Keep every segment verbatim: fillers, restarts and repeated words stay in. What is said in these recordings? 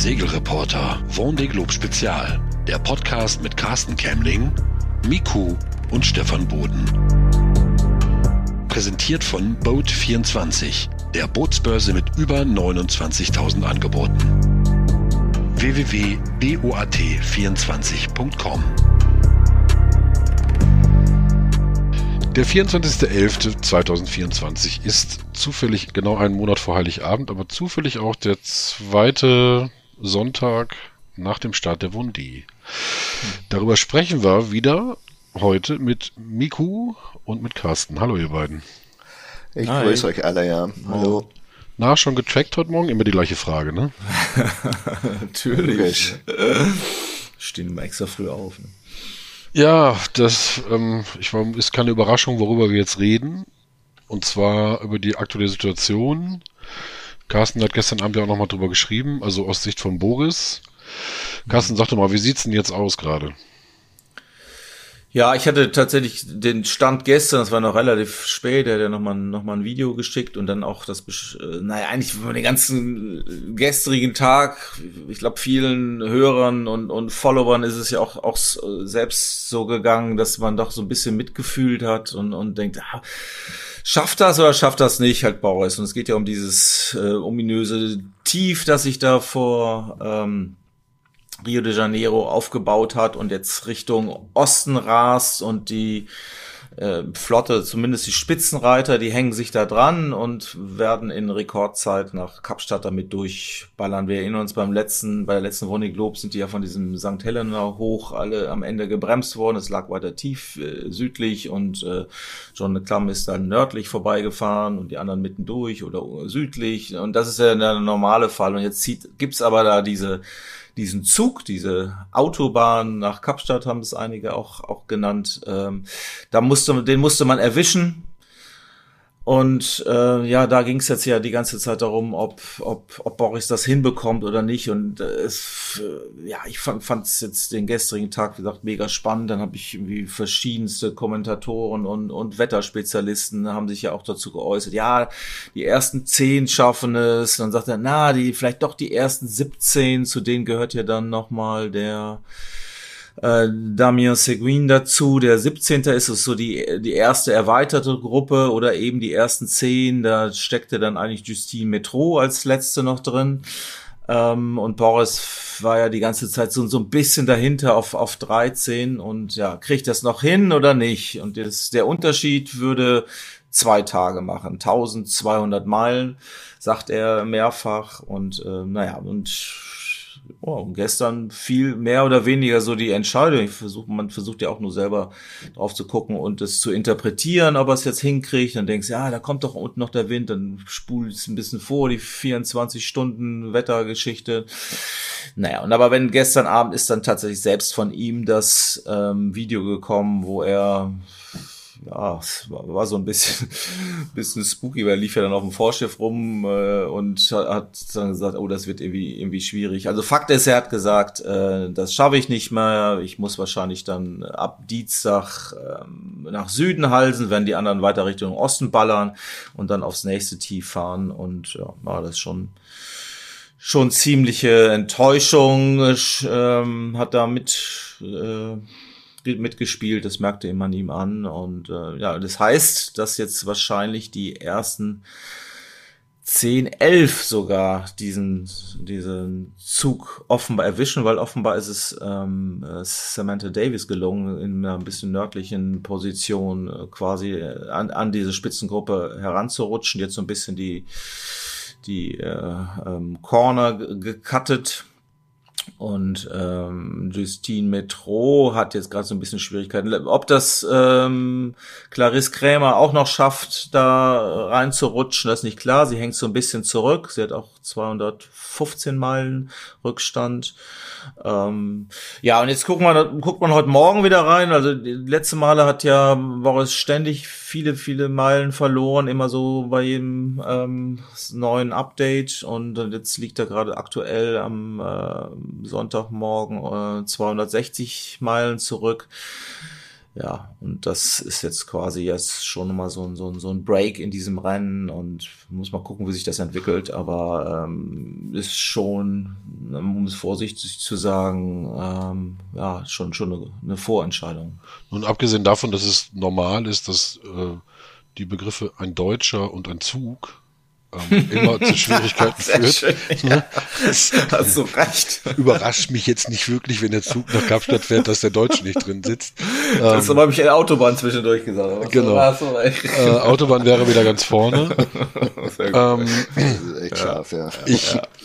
Segelreporter Vendée Globe Spezial. Der Podcast mit Carsten Kämmling, Miku und Stefan Boden. Präsentiert von Boat vierundzwanzig, der Bootsbörse mit über neunundzwanzigtausend Angeboten. w w w punkt boat vierundzwanzig punkt com. Der vierundzwanzigster elfter zweitausendvierundzwanzig ist zufällig genau einen Monat vor Heiligabend, aber zufällig auch der zweite Sonntag nach dem Start der Vendée. Darüber sprechen wir wieder heute mit Miku und mit Carsten. Hallo ihr beiden. Ich Hi. grüße euch alle, ja. Hallo. Na, schon getrackt heute Morgen? Immer die gleiche Frage, ne? Natürlich. Stehen immer extra früh auf, ne? Ja, das ähm, ich, ist keine Überraschung, worüber wir jetzt reden. Und zwar über die aktuelle Situation. Carsten hat gestern Abend ja auch nochmal drüber geschrieben, also aus Sicht von Boris. Carsten, sag doch mal, wie sieht's denn jetzt aus gerade? Ja, ich hatte tatsächlich den Stand gestern, das war noch relativ spät, der hat ja nochmal noch mal ein Video geschickt und dann auch das, naja, eigentlich den ganzen gestrigen Tag, ich glaube vielen Hörern und, und Followern ist es ja auch, auch selbst so gegangen, dass man doch so ein bisschen mitgefühlt hat und, und denkt, ah, schafft das oder schafft das nicht, halt Boris. Und es geht ja um dieses äh, ominöse Tief, das sich da vor ähm, Rio de Janeiro aufgebaut hat und jetzt Richtung Osten rast und die äh, Flotte, zumindest die Spitzenreiter, die hängen sich da dran und werden in Rekordzeit nach Kapstadt damit durchballern. Wir erinnern uns beim letzten, bei der letzten Vendée Globe sind die ja von diesem Sankt Helena hoch alle am Ende gebremst worden. Es lag weiter tief äh, südlich und äh, John de Clam ist dann nördlich vorbeigefahren und die anderen mitten durch oder südlich. Und das ist ja der normale Fall. Und jetzt zieht, gibt's aber da diese diesen Zug, diese Autobahn nach Kapstadt haben es einige auch auch genannt. Ähm, da musste den musste man erwischen. Und äh, ja, da ging es jetzt ja die ganze Zeit darum, ob ob ob Boris das hinbekommt oder nicht. Und äh, es, äh, ja, ich fand es jetzt den gestrigen Tag, wie gesagt, mega spannend. Dann habe ich irgendwie verschiedenste Kommentatoren und und Wetterspezialisten haben sich ja auch dazu geäußert. Ja, die ersten zehn schaffen es. Dann sagt er, na, die vielleicht doch die ersten siebzehn. Zu denen gehört ja dann nochmal der Äh, Damien Seguin dazu, der siebzehnte ist es so die die erste erweiterte Gruppe oder eben die ersten zehn, da steckte dann eigentlich Justine Métraux als letzte noch drin ähm, und Boris war ja die ganze Zeit so, so ein bisschen dahinter auf auf dreizehn und ja, kriegt das noch hin oder nicht? Und das, der Unterschied würde zwei Tage machen, eintausendzweihundert Meilen, sagt er mehrfach und äh, naja, und Oh, und gestern fiel mehr oder weniger so die Entscheidung. Ich versuche, man versucht ja auch nur selber drauf zu gucken und es zu interpretieren, ob er es jetzt hinkriegt. Dann denkst du, ja, da kommt doch unten noch der Wind, dann spult es ein bisschen vor, die vierundzwanzig Stunden Wettergeschichte. Naja, und aber wenn gestern Abend ist dann tatsächlich selbst von ihm das ähm, Video gekommen, wo er ja, es war, war so ein bisschen, bisschen spooky, weil er lief ja dann auf dem Vorschiff rum äh, und hat dann gesagt, oh, das wird irgendwie irgendwie schwierig. Also Fakt ist, er hat gesagt, äh, das schaffe ich nicht mehr. Ich muss wahrscheinlich dann ab Dienstag ähm, nach Süden halsen, wenn die anderen weiter Richtung Osten ballern und dann aufs nächste Tief fahren. Und ja, war das schon schon ziemliche Enttäuschung. Ich, ähm, hat da mit äh, mitgespielt, das merkte man ihm an und äh, ja, das heißt, dass jetzt wahrscheinlich die ersten zehn, elf sogar diesen diesen Zug offenbar erwischen, weil offenbar ist es ähm, Samantha Davis gelungen, in einer ein bisschen nördlichen Position äh, quasi an, an diese Spitzengruppe heranzurutschen, jetzt so ein bisschen die die äh, ähm, Corner gecuttet. Und ähm, Justine Métraux hat jetzt gerade so ein bisschen Schwierigkeiten. Ob das ähm, Clarisse Krämer auch noch schafft, da reinzurutschen, das ist nicht klar. Sie hängt so ein bisschen zurück. Sie hat auch zweihundertfünfzehn Meilen Rückstand. Ähm, ja, und jetzt gucken wir, guckt man heute Morgen wieder rein. Also die letzte Male hat ja Boris ständig viele, viele Meilen verloren, immer so bei jedem ähm, neuen Update. Und jetzt liegt er gerade aktuell am äh, Sonntagmorgen äh, zweihundertsechzig Meilen zurück. Ja, und das ist jetzt quasi jetzt schon mal so ein, so ein, so ein Break in diesem Rennen und muss mal gucken, wie sich das entwickelt, aber ähm, ist schon um es vorsichtig zu sagen, ähm, ja, schon schon eine, eine Vorentscheidung. Und abgesehen davon, dass es normal ist, dass äh, die Begriffe ein Deutscher und ein Zug ähm, immer zu Schwierigkeiten führt. Schön, ja. Hast du recht. Überrascht mich jetzt nicht wirklich, wenn der Zug nach Kapstadt fährt, dass der Deutsche nicht drin sitzt. Das ähm, habe ich in der Autobahn zwischendurch gesagt. Genau. Äh, Autobahn wäre wieder ganz vorne. ähm, das ist echt scharf, ja. Ich, ja.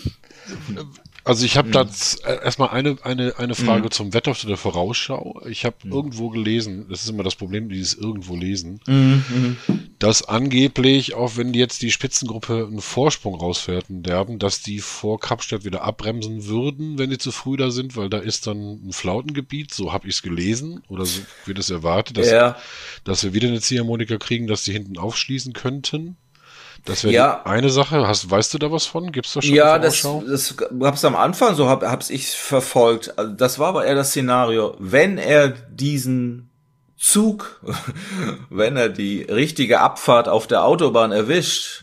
Also ich habe mhm. da erstmal eine, eine, eine Frage mhm. zum Wetter oder Vorausschau. Ich habe mhm. irgendwo gelesen, das ist immer das Problem, dieses irgendwo lesen, mhm. dass angeblich, auch wenn jetzt die Spitzengruppe einen Vorsprung rausfährt in Derben, dass die vor Kapstadt wieder abbremsen würden, wenn die zu früh da sind, weil da ist dann ein Flautengebiet, so habe ich es gelesen, oder so wird es erwartet, dass, ja. dass wir wieder eine Ziehharmonika kriegen, dass die hinten aufschließen könnten. Das wäre ja. eine Sache. Hast, weißt du da was von? Gibt's da schon ja, eine Vorausschau? das, das hab's am Anfang so, hab, hab's ich verfolgt. Also das war aber eher das Szenario. Wenn er diesen Zug, wenn er die richtige Abfahrt auf der Autobahn erwischt,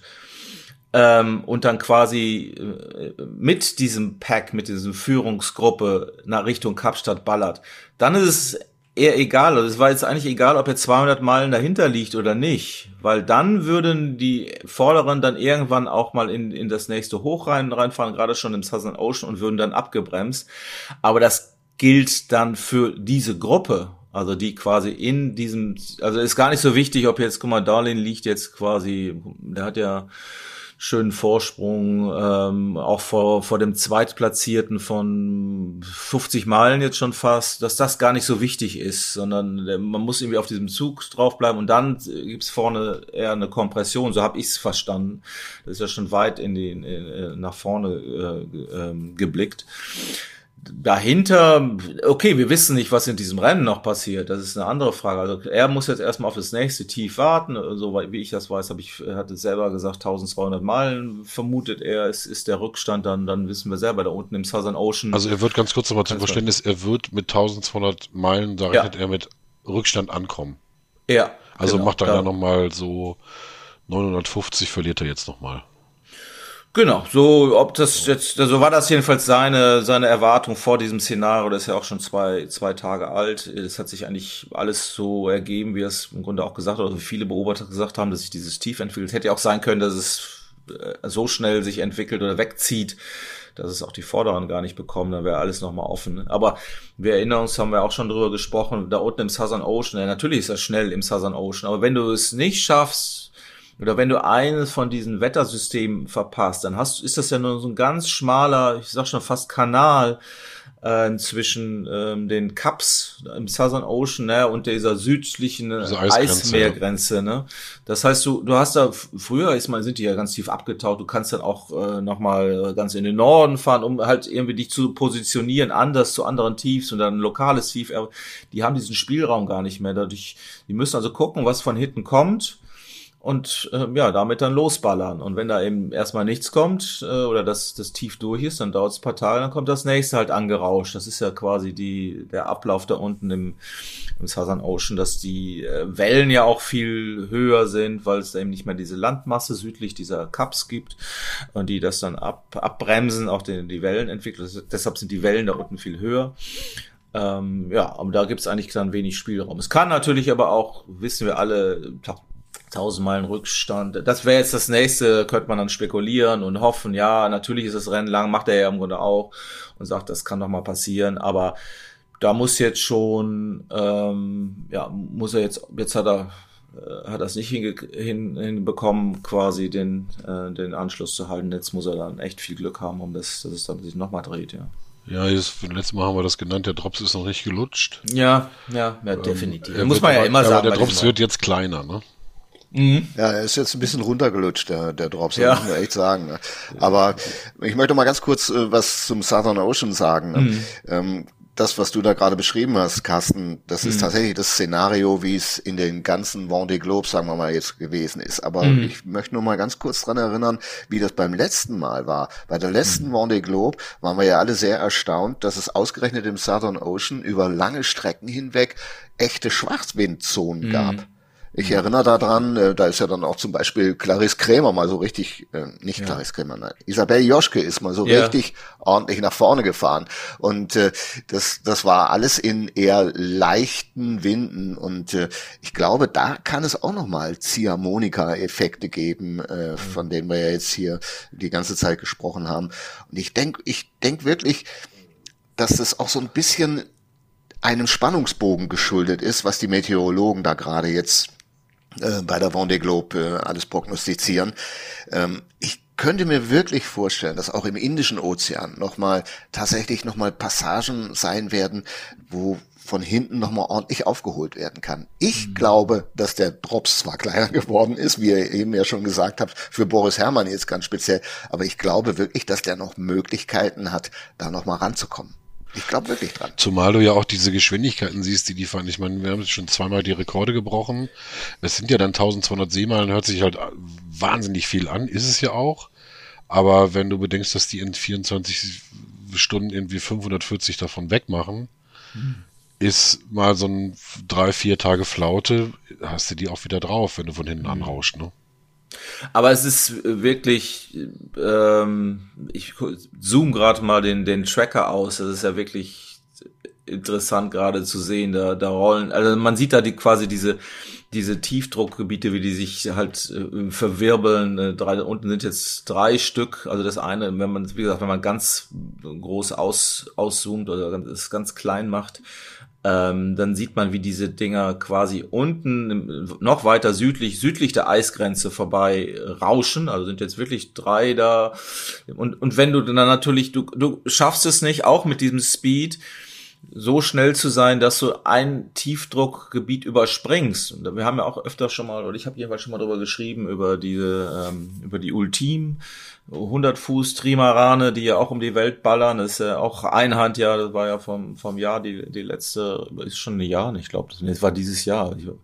ähm, und dann quasi äh, mit diesem Pack, mit dieser Führungsgruppe nach Richtung Kapstadt ballert, dann ist es eher egal, also es war jetzt eigentlich egal, ob er zweihundert Meilen dahinter liegt oder nicht, weil dann würden die Vorderen dann irgendwann auch mal in in das nächste Hoch rein, reinfahren, gerade schon im Southern Ocean, und würden dann abgebremst. Aber das gilt dann für diese Gruppe, also die quasi in diesem, also ist gar nicht so wichtig, ob jetzt, guck mal, Darlin liegt jetzt quasi, der hat ja schönen Vorsprung, ähm, auch vor vor dem Zweitplatzierten von fünfzig Meilen jetzt schon fast, dass das gar nicht so wichtig ist, sondern man muss irgendwie auf diesem Zug draufbleiben und dann gibt's vorne eher eine Kompression, so habe ich es verstanden. Das ist ja schon weit in die in, nach vorne äh, äh, geblickt. Dahinter, okay, wir wissen nicht, was in diesem Rennen noch passiert. Das ist eine andere Frage. Also er muss jetzt erstmal auf das nächste Tief warten. So wie ich das weiß, habe ich, er hatte selber gesagt, zwölfhundert Meilen vermutet er, es ist der Rückstand. Dann, dann wissen wir selber da unten im Southern Ocean. Also er wird ganz kurz nochmal zum Verständnis, er wird mit zwölfhundert Meilen, da rechnet ja. er mit Rückstand ankommen. Ja. Also genau, macht er ja nochmal so neunhundertfünfzig, verliert er jetzt nochmal. Genau, so ob das jetzt, so war das jedenfalls seine seine Erwartung vor diesem Szenario. Das ist ja auch schon zwei zwei Tage alt. Es hat sich eigentlich alles so ergeben, wie es im Grunde auch gesagt hat, oder viele Beobachter gesagt haben, dass sich dieses Tief entwickelt. Hätte ja auch sein können, dass es so schnell sich entwickelt oder wegzieht, dass es auch die Vorderen gar nicht bekommen. Dann wäre alles nochmal offen. Aber wir erinnern uns, haben wir auch schon drüber gesprochen, da unten im Southern Ocean. Ja, natürlich ist das schnell im Southern Ocean, aber wenn du es nicht schaffst, oder wenn du eines von diesen Wettersystemen verpasst, dann hast ist das ja nur so ein ganz schmaler, ich sag schon fast Kanal äh, zwischen ähm, den Kaps im Southern Ocean, ne, und dieser südlichen Eismeergrenze, ne. Das heißt, du du hast da früher ist mal sind die ja ganz tief abgetaucht. Du kannst dann auch äh, noch mal ganz in den Norden fahren, um halt irgendwie dich zu positionieren, anders zu anderen Tiefs und dann ein lokales Tief. Aber die haben diesen Spielraum gar nicht mehr. Dadurch, die müssen also gucken, was von hinten kommt. Und äh, ja, damit dann losballern. Und wenn da eben erstmal nichts kommt äh, oder das das Tief durch ist, dann dauert es ein paar Tage, dann kommt das nächste halt angerauscht. Das ist ja quasi die der Ablauf da unten im, im Southern Ocean, dass die äh, Wellen ja auch viel höher sind, weil es da eben nicht mehr diese Landmasse südlich dieser Kaps gibt und die das dann ab abbremsen, auch die, die Wellen entwickeln. Deshalb sind die Wellen da unten viel höher. Ähm, ja, aber da gibt es eigentlich dann wenig Spielraum. Es kann natürlich aber auch, wissen wir alle, tausend Meilen Rückstand. Das wäre jetzt das nächste, könnte man dann spekulieren und hoffen, ja, natürlich ist das Rennen lang, macht er ja im Grunde auch und sagt, das kann doch mal passieren, aber da muss jetzt schon, ähm, ja, muss er jetzt, jetzt hat er, äh, hat er es nicht hinge- hin, hinbekommen, quasi den, äh, den Anschluss zu halten. Jetzt muss er dann echt viel Glück haben, um das, dass es dann sich nochmal dreht, ja. Ja, jetzt, letztes Mal haben wir das genannt, der Drops ist noch nicht gelutscht. Ja, ja, ja, definitiv. Ähm, muss man ja aber, immer aber sagen. Der Drops wird jetzt kleiner, ne? Mhm. Ja, er ist jetzt ein bisschen runtergelutscht, der, der Drops, ja. muss man echt sagen. Aber ich möchte mal ganz kurz äh, was zum Southern Ocean sagen. Ne? Mhm. Ähm, das, was du da gerade beschrieben hast, Carsten, das ist mhm. tatsächlich das Szenario, wie es in den ganzen Vendée Globe, sagen wir mal, jetzt gewesen ist. Aber mhm. ich möchte nur mal ganz kurz dran erinnern, wie das beim letzten Mal war. Bei der letzten mhm. Vendée Globe waren wir ja alle sehr erstaunt, dass es ausgerechnet im Southern Ocean über lange Strecken hinweg echte Schwarzwindzonen mhm. gab. Ich erinnere daran, äh, da ist ja dann auch zum Beispiel Clarisse Krämer mal so richtig, äh, nicht ja. Clarisse Krämer, nein, Isabelle Joschke ist mal so ja. richtig ordentlich nach vorne gefahren. Und äh, das das war alles in eher leichten Winden. Und äh, ich glaube, da kann es auch nochmal Ziehharmonika-Effekte geben, äh, mhm. von denen wir ja jetzt hier die ganze Zeit gesprochen haben. Und ich denke, ich denk wirklich, dass das auch so ein bisschen einem Spannungsbogen geschuldet ist, was die Meteorologen da gerade jetzt äh, bei der Vendée Globe äh, alles prognostizieren. Ähm, ich könnte mir wirklich vorstellen, dass auch im Indischen Ozean nochmal tatsächlich nochmal Passagen sein werden, wo von hinten nochmal ordentlich aufgeholt werden kann. Ich mhm. glaube, dass der Drops zwar kleiner geworden ist, wie ihr eben ja schon gesagt habt, für Boris Herrmann jetzt ganz speziell, aber ich glaube wirklich, dass der noch Möglichkeiten hat, da nochmal ranzukommen. Ich glaube wirklich dran. Zumal du ja auch diese Geschwindigkeiten siehst, die die fahren. Ich meine, wir haben jetzt schon zweimal die Rekorde gebrochen. Es sind ja dann eintausendzweihundert Seemeilen, hört sich halt wahnsinnig viel an, ist es ja auch. Aber wenn du bedenkst, dass die in vierundzwanzig Stunden irgendwie fünfhundertvierzig davon wegmachen, hm. ist mal so ein drei, vier Tage Flaute, hast du die auch wieder drauf, wenn du von hinten hm. anrauscht, ne? Aber es ist wirklich, ähm, ich zoome gerade mal den den Tracker aus, das ist ja wirklich interessant gerade zu sehen, da da rollen, also man sieht da die quasi diese diese Tiefdruckgebiete, wie die sich halt äh, verwirbeln, äh, drei, unten sind jetzt drei Stück, also das eine, wenn man, wie gesagt, wenn man ganz groß aus auszoomt oder es ganz klein macht, Ähm, dann sieht man, wie diese Dinger quasi unten noch weiter südlich, südlich der Eisgrenze vorbei rauschen. Also sind jetzt wirklich drei da. Und, und wenn du dann natürlich, du, du schaffst es nicht, auch mit diesem Speed so schnell zu sein, dass du ein Tiefdruckgebiet überspringst. Und wir haben ja auch öfter schon mal, oder ich habe jedenfalls schon mal drüber geschrieben, über diese, ähm, über die Ultim, hundert Fuß Trimarane, die ja auch um die Welt ballern. Das ist ja auch Einhand, ja, das war ja vom, vom Jahr, die, die letzte, ist schon ein Jahr, ich glaube, das war dieses Jahr. Ich,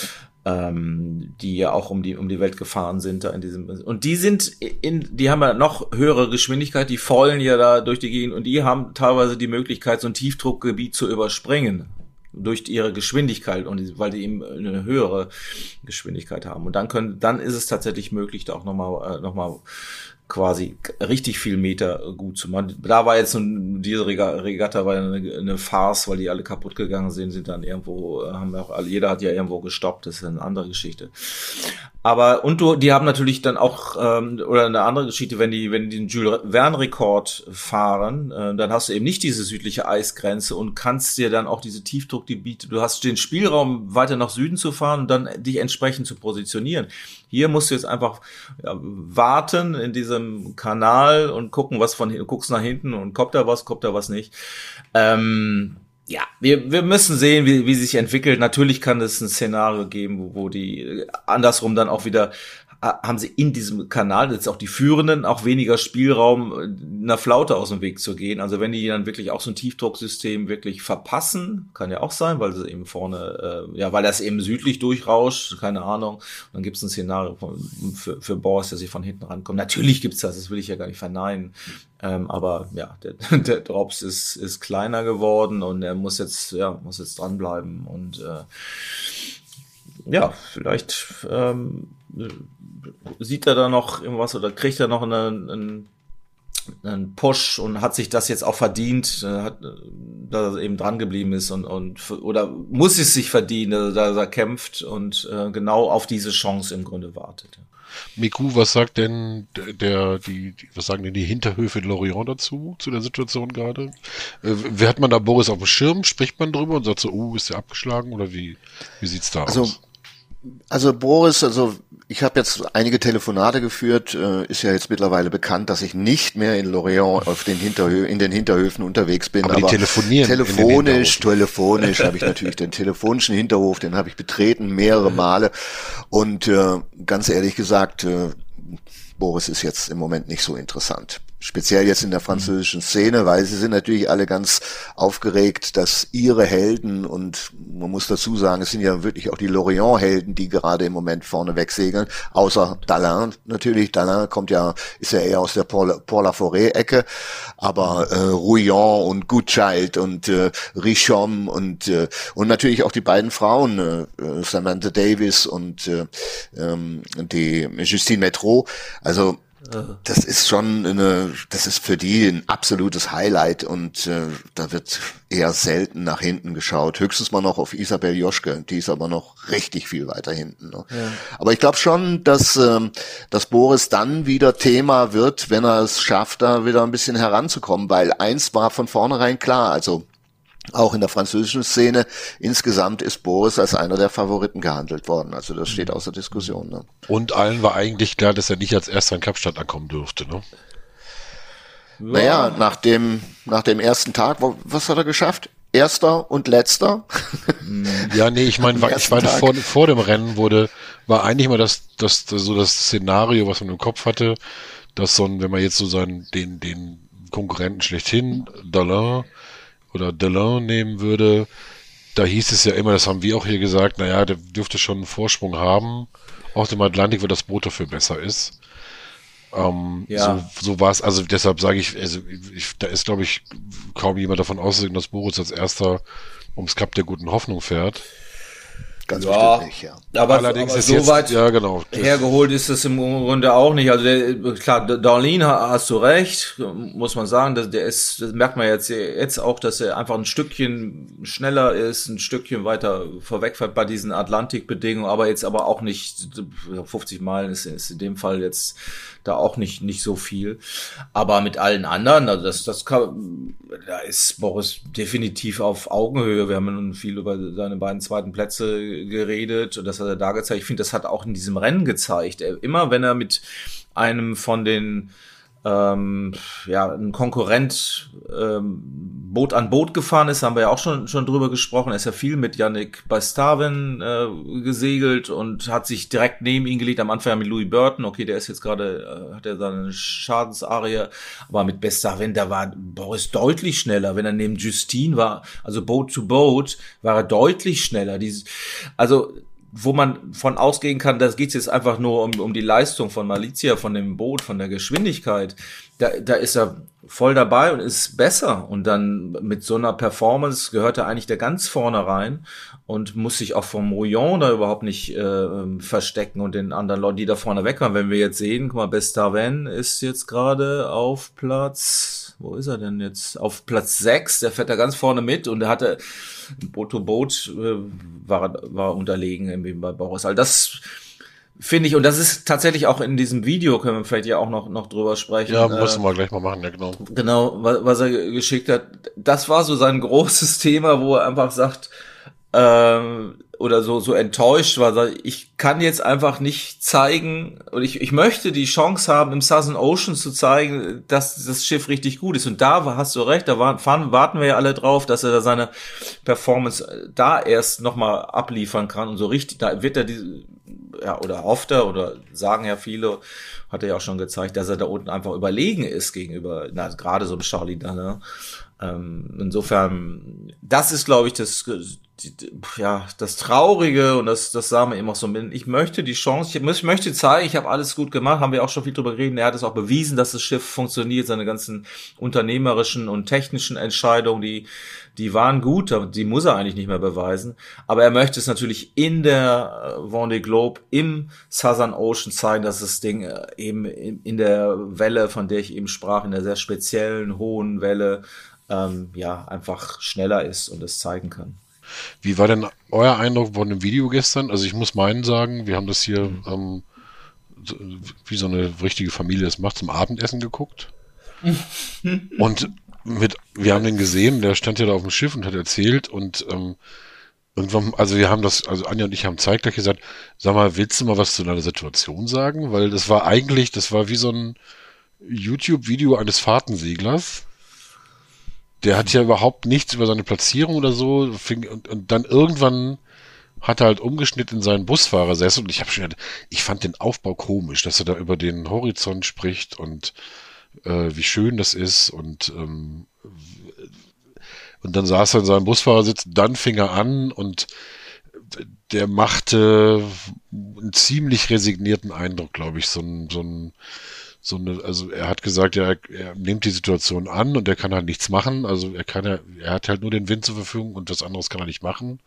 ähm, die ja auch um die um die Welt gefahren sind da in diesem, und die sind in die haben ja noch höhere Geschwindigkeit, die vollen ja da durch die Gegend und die haben teilweise die Möglichkeit, so ein Tiefdruckgebiet zu überspringen durch ihre Geschwindigkeit und die, weil die eben eine höhere Geschwindigkeit haben, und dann können dann ist es tatsächlich möglich, da auch nochmal äh, noch mal quasi richtig viel Meter gut zu machen. Da war jetzt so diese Regatta war eine, eine Farce, weil die alle kaputt gegangen sind, sind dann irgendwo, haben auch alle, jeder hat ja irgendwo gestoppt, das ist eine andere Geschichte. Aber, und du, die haben natürlich dann auch, ähm, oder eine andere Geschichte, wenn die, wenn die den Jules Verne-Rekord fahren, äh, dann hast du eben nicht diese südliche Eisgrenze und kannst dir dann auch diese Tiefdruckgebiete, du hast den Spielraum, weiter nach Süden zu fahren und dann dich entsprechend zu positionieren. Hier musst du jetzt einfach ja, warten in diesem Kanal und gucken, was von hinten, guckst nach hinten und kommt da was, kommt da was nicht. Ähm, ja, wir wir müssen sehen, wie wie sich entwickelt. Natürlich kann es ein Szenario geben, wo, wo die andersrum dann auch wieder haben sie in diesem Kanal, jetzt auch die Führenden, auch weniger Spielraum, einer Flaute aus dem Weg zu gehen. Also wenn die dann wirklich auch so ein Tiefdrucksystem wirklich verpassen, kann ja auch sein, weil sie eben vorne, äh, ja, weil das eben südlich durchrauscht, keine Ahnung. Und dann gibt es ein Szenario von, für, für Boris, der sich von hinten rankommt. Natürlich gibt's das, das will ich ja gar nicht verneinen. Ähm, aber ja, der, der Drops ist, ist kleiner geworden und er muss jetzt, ja, muss jetzt dranbleiben und äh, ja, vielleicht ähm, sieht er da noch irgendwas oder kriegt er noch einen, einen, einen Push und hat sich das jetzt auch verdient, hat, dass er eben dran geblieben ist und, und oder muss es sich verdienen, dass er kämpft und äh, genau auf diese Chance im Grunde wartet. Miku, was sagt denn der, der die, die, was sagen denn die Hinterhöfe in Lorient dazu, zu der Situation gerade? Äh, wer hat man da Boris auf dem Schirm? Spricht man drüber und sagt so, oh, ist der abgeschlagen oder wie, wie sieht's da also, aus? Also Boris, also ich habe jetzt einige Telefonate geführt, äh, ist ja jetzt mittlerweile bekannt, dass ich nicht mehr in Lorient auf den Hinterhö in den Hinterhöfen unterwegs bin. Aber, aber die telefonieren telefonisch, telefonisch habe ich natürlich den telefonischen Hinterhof, den habe ich betreten mehrere Male und äh, ganz ehrlich gesagt, äh, Boris ist jetzt im Moment nicht so interessant. speziell jetzt in der französischen Szene, weil sie sind natürlich alle ganz aufgeregt, dass ihre Helden, und man muss dazu sagen, es sind ja wirklich auch die Lorient-Helden, die gerade im Moment vorne wegsegeln, außer Dalin natürlich. Dalin kommt ja, ist ja eher aus der Port-la-Forêt-Ecke, aber äh, Rouillon und Goodchild und äh, Richomme und äh, und natürlich auch die beiden Frauen, äh, Samantha Davis und äh, ähm, die Justine Métraux, also das ist schon eine, das ist für die ein absolutes Highlight, und äh, da wird eher selten nach hinten geschaut. Höchstens mal noch auf Isabel Joschke, die ist aber noch richtig viel weiter hinten. Ne? Ja. Aber ich glaube schon, dass, ähm, dass Boris dann wieder Thema wird, wenn er es schafft, da wieder ein bisschen heranzukommen, weil eins war von vornherein klar, also auch in der französischen Szene, insgesamt ist Boris als einer der Favoriten gehandelt worden. Also das steht außer Diskussion. Ne? Und allen war eigentlich klar, dass er nicht als erster in Kapstadt ankommen dürfte, ne? Naja, nach dem, nach dem ersten Tag, was hat er geschafft? Erster und letzter? Ja, nee, ich meine, ich meine vor, vor dem Rennen wurde, war eigentlich mal das, das, das, so das Szenario, was man im Kopf hatte, dass so ein, wenn man jetzt so seinen, den, den Konkurrenten schlechthin, Dalin, oder Delin nehmen würde, da hieß es ja immer, das haben wir auch hier gesagt, naja, der dürfte schon einen Vorsprung haben, auf dem Atlantik, weil das Boot dafür besser ist. Ähm, ja. So, so war es, also deshalb sage ich, also ich, da ist, glaube ich, kaum jemand davon auszugehen, dass Boris als erster ums Kap der guten Hoffnung fährt. Ganz ja, bestimmt nicht, ja. Aber, Allerdings aber ist so jetzt, weit ja, genau, hergeholt ist es im Grunde auch nicht. Also der, klar, Darlene hast du recht, muss man sagen, dass der ist, das merkt man jetzt jetzt auch, dass er einfach ein Stückchen schneller ist, ein Stückchen weiter vorwegfährt bei diesen Atlantikbedingungen, aber jetzt aber auch nicht fünfzig Meilen ist, ist in dem Fall jetzt da auch nicht nicht so viel. Aber mit allen anderen, also das das kann, da ist Boris definitiv auf Augenhöhe. Wir haben nun viel über seine beiden zweiten Plätze geredet und das hat er da gezeigt. Ich finde, das hat er auch in diesem Rennen gezeigt. Er, immer wenn er mit einem von den ähm, ja, ein Konkurrent ähm, Boot an Boot gefahren ist, haben wir ja auch schon schon drüber gesprochen. Er ist ja viel mit Yannick Bastaven äh, gesegelt und hat sich direkt neben ihn gelegt. Am Anfang ja mit Louis Burton. Okay, der ist jetzt gerade, äh, hat er seine Schadensarie, aber mit Bastaven, da war Boris deutlich schneller. Wenn er neben Justine war, also Boat to Boat, war er deutlich schneller. Dies, also wo man von ausgehen kann, da geht es jetzt einfach nur um, um die Leistung von Malizia, von dem Boot, von der Geschwindigkeit. Da, da ist er voll dabei und ist besser. Und dann mit so einer Performance gehört er eigentlich da ganz vorne rein und muss sich auch vom Rouillon da überhaupt nicht äh, verstecken und den anderen Leuten, die da vorne weg waren. Wenn wir jetzt sehen, guck mal, Bastaven ist jetzt gerade auf Platz, wo ist er denn jetzt? Auf Platz sechs, der fährt da ganz vorne mit und der hatte Boot to Boot äh, war, war unterlegen irgendwie bei Boris. Also das finde ich, und das ist tatsächlich auch in diesem Video, können wir vielleicht ja auch noch noch drüber sprechen. Ja, müssen wir gleich mal machen, ja genau. Genau, was, was er geschickt hat. Das war so sein großes Thema, wo er einfach sagt, ähm, oder so so enttäuscht war, ich kann jetzt einfach nicht zeigen, und ich ich möchte die Chance haben, im Southern Ocean zu zeigen, dass das Schiff richtig gut ist. Und da hast du recht, da waren, warten wir ja alle drauf, dass er da seine Performance da erst nochmal abliefern kann. Und so richtig, da wird er diese, ja, oder hofft er, oder sagen ja viele, hat er ja auch schon gezeigt, dass er da unten einfach überlegen ist gegenüber, na, gerade so ein Charlie da, ne? Ähm, insofern, das ist, glaube ich, das, die, ja, das Traurige, und das, das sagen wir eben auch so, ich möchte die Chance, ich, ich möchte zeigen, ich habe alles gut gemacht, haben wir auch schon viel drüber geredet, er hat es auch bewiesen, dass das Schiff funktioniert, seine ganzen unternehmerischen und technischen Entscheidungen, die, die waren gut, die muss er eigentlich nicht mehr beweisen, aber er möchte es natürlich in der Vendée Globe, im Southern Ocean zeigen, dass das Ding eben in der Welle, von der ich eben sprach, in der sehr speziellen, hohen Welle, ähm, ja, einfach schneller ist und es zeigen kann. Wie war denn euer Eindruck von dem Video gestern? Also ich muss meinen sagen, wir haben das hier, mhm. ähm, so, wie so eine richtige Familie das macht, zum Abendessen geguckt. Und mit, wir haben den gesehen, der stand ja da auf dem Schiff und hat erzählt und ähm, irgendwann, also wir haben das, also Anja und ich haben zeitgleich gesagt, sag mal, willst du mal was zu deiner Situation sagen? Weil das war eigentlich, das war wie so ein YouTube-Video eines Fahrtenseglers. Der hat ja überhaupt nichts über seine Platzierung oder so, fing, und, und dann irgendwann hat er halt umgeschnitten in seinen Busfahrersessel und ich habe schon, ich fand den Aufbau komisch, dass er da über den Horizont spricht und äh, wie schön das ist und ähm, und dann saß er in seinem Busfahrersitz, dann fing er an und der machte einen ziemlich resignierten Eindruck, glaube ich, so ein, so ein, so eine, also er hat gesagt, ja, er, er nimmt die Situation an und er kann halt nichts machen, also er kann ja, er hat halt nur den Wind zur Verfügung und was anderes kann er nicht machen.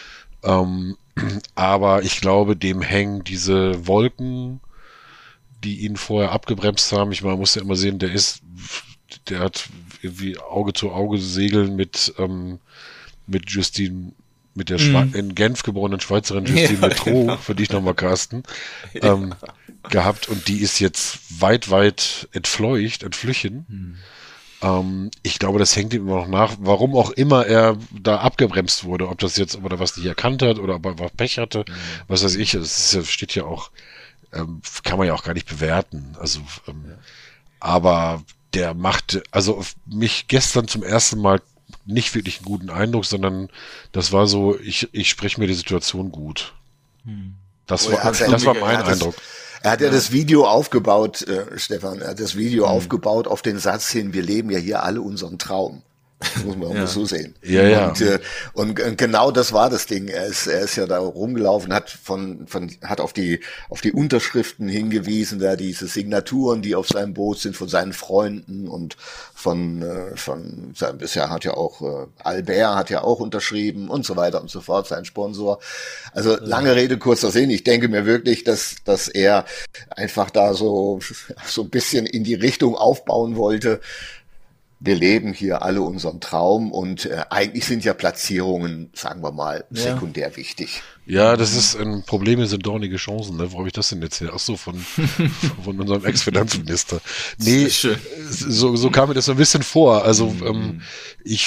Ähm, aber ich glaube, dem hängen diese Wolken, die ihn vorher abgebremst haben. Ich meine, man muss ja immer sehen, der ist, der hat irgendwie Auge zu Auge segeln mit, ähm, mit Justine, mit der Schwe- Mhm. in Genf geborenen Schweizerin Justine Ja, Metro, genau. für dich nochmal, Carsten, ähm, gehabt und die ist jetzt weit, weit entfleucht, entflüchen. Hm. Ähm, ich glaube, das hängt ihm immer noch nach, warum auch immer er da abgebremst wurde, ob das jetzt, ob er was nicht erkannt hat oder ob er was Pech hatte, Mhm. was weiß ich, das ist ja, steht ja auch, ähm, kann man ja auch gar nicht bewerten. Also, ähm, Ja. aber der machte, also auf mich gestern zum ersten Mal nicht wirklich einen guten Eindruck, sondern das war so, ich, ich spreche mir die Situation gut. Hm. Das Oh, er war, hat's ja- das war er mein hat es- Eindruck. Er hat ja, das Video aufgebaut, äh, Stefan, er hat das Video Mhm. aufgebaut auf den Satz hin, wir leben ja hier alle unseren Traum. Das muss man auch Ja. mal so sehen. Ja, ja. Und, äh, und äh, genau das war das Ding. Er ist, er ist ja da rumgelaufen, hat von, von, hat auf die, auf die Unterschriften hingewiesen, da diese Signaturen, die auf seinem Boot sind, von seinen Freunden und von, äh, von seinem, bisher hat ja auch, äh, Albert hat ja auch unterschrieben und so weiter und so fort, sein Sponsor. Also lange Rede, kurzer Sinn. Ich denke mir wirklich, dass, dass er einfach da so, so ein bisschen in die Richtung aufbauen wollte. Wir leben hier alle unseren Traum und äh, eigentlich sind ja Platzierungen, sagen wir mal, Ja. sekundär wichtig. Ja, das ist ein Probleme sind dornige Chancen, ne? Wo habe ich das denn jetzt her? Ach so, von, von unserem Ex-Finanzminister. Nee, Schön. so, so kam mir das so ein bisschen vor. Also, Mhm. ähm, ich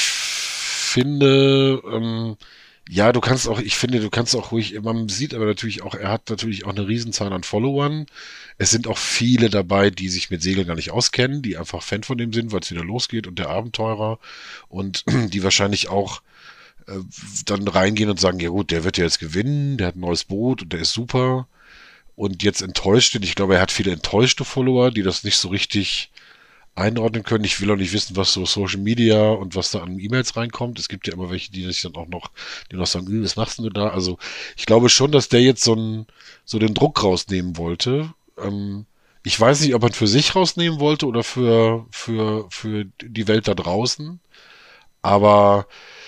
finde, ähm, ja, du kannst auch, ich finde, du kannst auch ruhig, man sieht aber natürlich auch, er hat natürlich auch eine Riesenzahl an Followern. Es sind auch viele dabei, die sich mit Segeln gar nicht auskennen, die einfach Fan von dem sind, weil es wieder losgeht und der Abenteurer und die wahrscheinlich auch äh, dann reingehen und sagen, ja gut, der wird ja jetzt gewinnen, der hat ein neues Boot und der ist super und jetzt enttäuscht sind. Ich glaube, er hat viele enttäuschte Follower, die das nicht so richtig einordnen können. Ich will auch nicht wissen, was so Social Media und was da an E-Mails reinkommt. Es gibt ja immer welche, die sich dann auch noch, die noch sagen, "Hm, was machst du da?" Also ich glaube schon, dass der jetzt so, einen, so den Druck rausnehmen wollte. Ähm, ich weiß nicht, ob er ihn für sich rausnehmen wollte oder für, für, für die Welt da draußen. Aber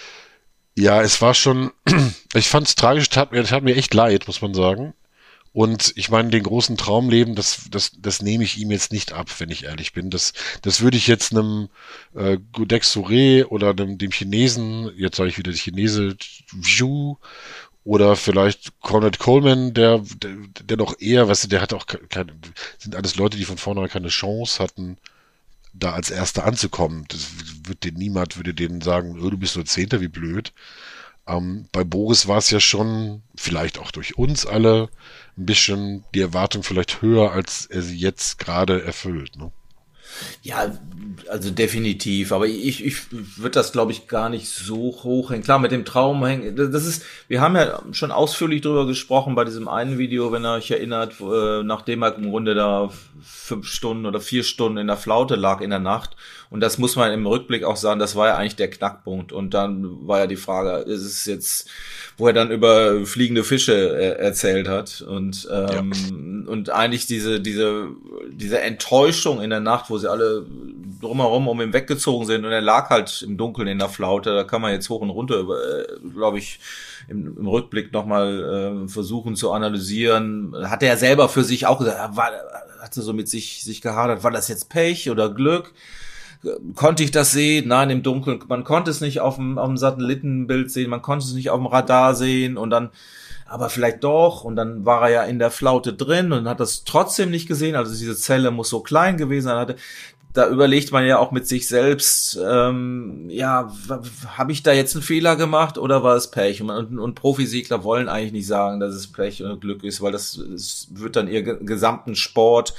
ja, es war schon, ich fand es tragisch, tat mir, tat mir echt leid, muss man sagen. Und ich meine, den großen Traumleben, das, das, das nehme ich ihm jetzt nicht ab, wenn ich ehrlich bin. Das, das würde ich jetzt einem äh, Gudex Soure oder dem, dem Chinesen, jetzt sage ich wieder die Chinese, Zhu oder vielleicht Cornette Coleman, der, der, der noch eher, weißt du, der hat auch keine, sind alles Leute, die von vornherein keine Chance hatten, da als Erster anzukommen. Das wird den niemand, würde denen sagen, oh, du bist nur Zehnter, wie blöd. Ähm, bei Boris war es ja schon, vielleicht auch durch uns alle, ein bisschen die Erwartung vielleicht höher, als er sie jetzt gerade erfüllt. Ne? Ja, also definitiv. Aber ich, ich würde das, glaube ich, gar nicht so hoch hängen. Klar, mit dem Traum hängen. Das ist, wir haben ja schon ausführlich drüber gesprochen bei diesem einen Video, wenn ihr euch erinnert, äh, nachdem er im Grunde da fünf Stunden oder vier Stunden in der Flaute lag in der Nacht. Und das muss man im Rückblick auch sagen, das war ja eigentlich der Knackpunkt. Und dann war ja die Frage, ist es jetzt, wo er dann über fliegende Fische äh, erzählt hat und ähm, ja. und eigentlich diese diese diese Enttäuschung in der Nacht, wo sie alle drumherum um ihn weggezogen sind und er lag halt im Dunkeln in der Flaute. Da kann man jetzt hoch und runter, äh, glaube ich, im, im Rückblick nochmal äh, versuchen zu analysieren. Hat er ja selber für sich auch gesagt, war, hat er so mit sich sich gehadert, war das jetzt Pech oder Glück? Konnte ich das sehen? Nein, im Dunkeln. Man konnte es nicht auf dem, auf dem Satellitenbild sehen, man konnte es nicht auf dem Radar sehen und dann, aber vielleicht doch. Und dann war er ja in der Flaute drin und hat das trotzdem nicht gesehen. Also diese Zelle muss so klein gewesen sein. Da überlegt man ja auch mit sich selbst, ähm, ja, habe ich da jetzt einen Fehler gemacht oder war es Pech? Und, und, und Profisegler wollen eigentlich nicht sagen, dass es Pech oder Glück ist, weil das, das wird dann ihr gesamten Sport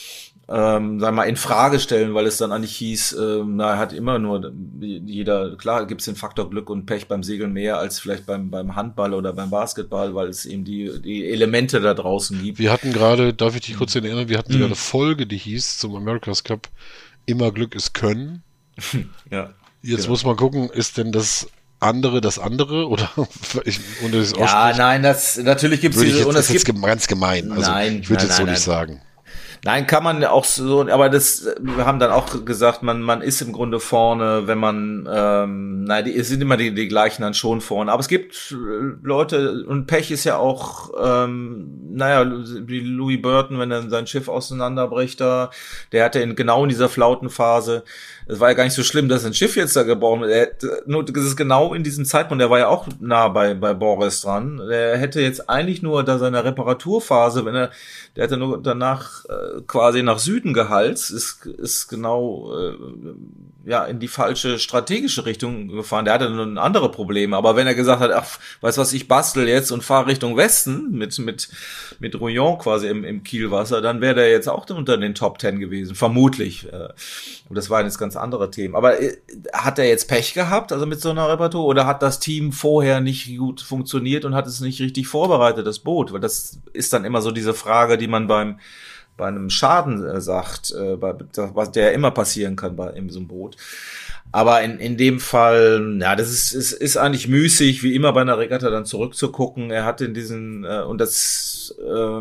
Ähm, sag mal, in Frage stellen, weil es dann eigentlich hieß, ähm, na, er hat immer nur jeder, klar gibt's den Faktor Glück und Pech beim Segeln mehr als vielleicht beim beim Handball oder beim Basketball, weil es eben die die Elemente da draußen gibt. Wir hatten gerade, darf ich dich kurz erinnern, wir hatten sogar mhm. eine Folge, die hieß zum America's Cup immer Glück ist Können. Ja. Jetzt genau. muss man gucken, ist denn das andere das andere oder ich, und das ja, nein, das natürlich gibt es diese jetzt, und das es ist gibt jetzt ganz gemein. Also nein, ich würde nein, jetzt so nein, nicht nein. sagen. Nein, kann man auch so, aber das, wir haben dann auch gesagt, man, man ist im Grunde vorne, wenn man, ähm, nein, die, es sind immer die, die gleichen dann schon vorne. Aber es gibt Leute, und Pech ist ja auch, ähm, naja, wie Louis Burton, wenn er sein Schiff auseinanderbricht da, der hatte in, genau in dieser Flautenphase, es war ja gar nicht so schlimm, dass ein Schiff jetzt da gebaut wird. Nur, das ist genau in diesem Zeitpunkt, der war ja auch nah bei, bei Boris dran. Der hätte jetzt eigentlich nur da seine Reparaturphase, wenn er, der hätte nur danach äh, quasi nach Süden gehalst, ist, ist genau, äh, ja, in die falsche strategische Richtung gefahren. Der hatte nun andere Probleme. Aber wenn er gesagt hat, ach, weißt was, ich bastel jetzt und fahre Richtung Westen mit, mit, mit Rouillon quasi im, im Kielwasser, dann wäre der jetzt auch unter den Top Ten gewesen. Vermutlich. Und das waren jetzt ganz andere Themen. Aber hat er jetzt Pech gehabt, also mit so einer Reparatur, oder hat das Team vorher nicht gut funktioniert und hat es nicht richtig vorbereitet, das Boot? Weil das ist dann immer so diese Frage, die man beim, bei einem Schaden äh, sagt, äh, bei, was der immer passieren kann bei in so einem Boot. Aber in, in dem Fall, ja, das ist, ist, ist eigentlich müßig, wie immer bei einer Regatta dann zurückzugucken. Er hat in diesen, äh, und das,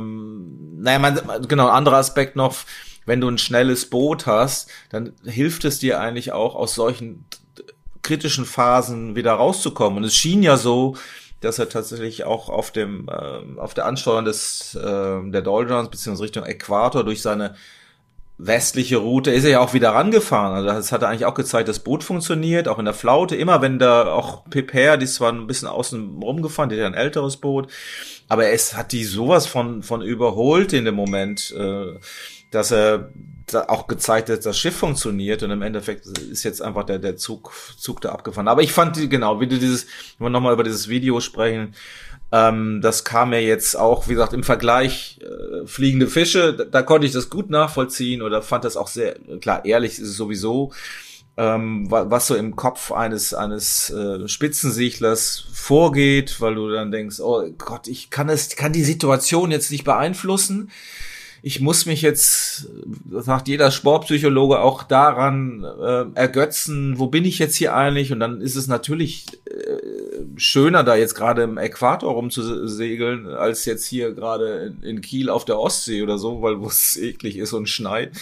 ähm, naja, man, genau, ein anderer Aspekt noch, wenn du ein schnelles Boot hast, dann hilft es dir eigentlich auch, aus solchen kritischen Phasen wieder rauszukommen. Und es schien ja so, dass er tatsächlich auch auf dem äh, auf der Ansteuerung des äh, der Doldrums beziehungsweise Richtung Äquator durch seine westliche Route ist er ja auch wieder rangefahren. Also das hat er eigentlich auch gezeigt, das Boot funktioniert, auch in der Flaute. Immer wenn da auch Pepper, die ist zwar ein bisschen außen rumgefahren, die hat ja ein älteres Boot, aber es hat die sowas von von überholt in dem Moment, äh, dass er auch gezeigt hat, dass das Schiff funktioniert und im Endeffekt ist jetzt einfach der der Zug Zug da abgefahren. Aber ich fand, genau, wie du dieses, wenn wir nochmal über dieses Video sprechen, ähm, das kam mir jetzt auch, wie gesagt, im Vergleich äh, fliegende Fische, da, da konnte ich das gut nachvollziehen oder fand das auch sehr, klar, ehrlich ist es sowieso, ähm, was so im Kopf eines eines äh, Spitzensiedlers vorgeht, weil du dann denkst, oh Gott, ich kann es, kann die Situation jetzt nicht beeinflussen. Ich muss mich jetzt, das sagt jeder Sportpsychologe, auch daran äh, ergötzen, wo bin ich jetzt hier eigentlich? Und dann ist es natürlich äh, schöner, da jetzt gerade im Äquator rumzusegeln, als jetzt hier gerade in, in Kiel auf der Ostsee oder so, weil wo es eklig ist und schneit.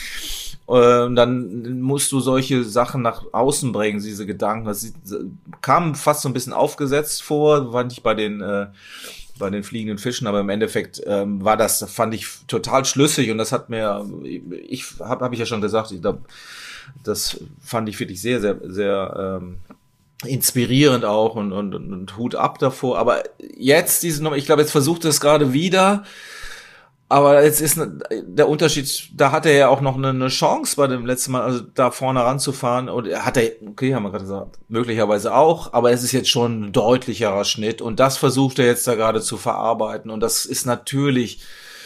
Und dann musst du solche Sachen nach außen bringen, diese Gedanken. Das kam fast so ein bisschen aufgesetzt vor, war nicht bei den äh, bei den fliegenden Fischen, aber im Endeffekt ähm, war das, fand ich total schlüssig und das hat mir, ich habe hab ich ja schon gesagt, ich glaub, das fand ich wirklich sehr, sehr, sehr ähm, inspirierend auch und, und, und Hut ab davor. Aber jetzt diesen, ich glaube, jetzt versucht er es gerade wieder. Aber jetzt ist der Unterschied, da hat er ja auch noch eine, eine Chance bei dem letzten Mal, also da vorne ranzufahren. Und hat er, okay, haben wir gerade gesagt, möglicherweise auch, aber es ist jetzt schon ein deutlicherer Schnitt. Und das versucht er jetzt da gerade zu verarbeiten. Und das ist natürlich,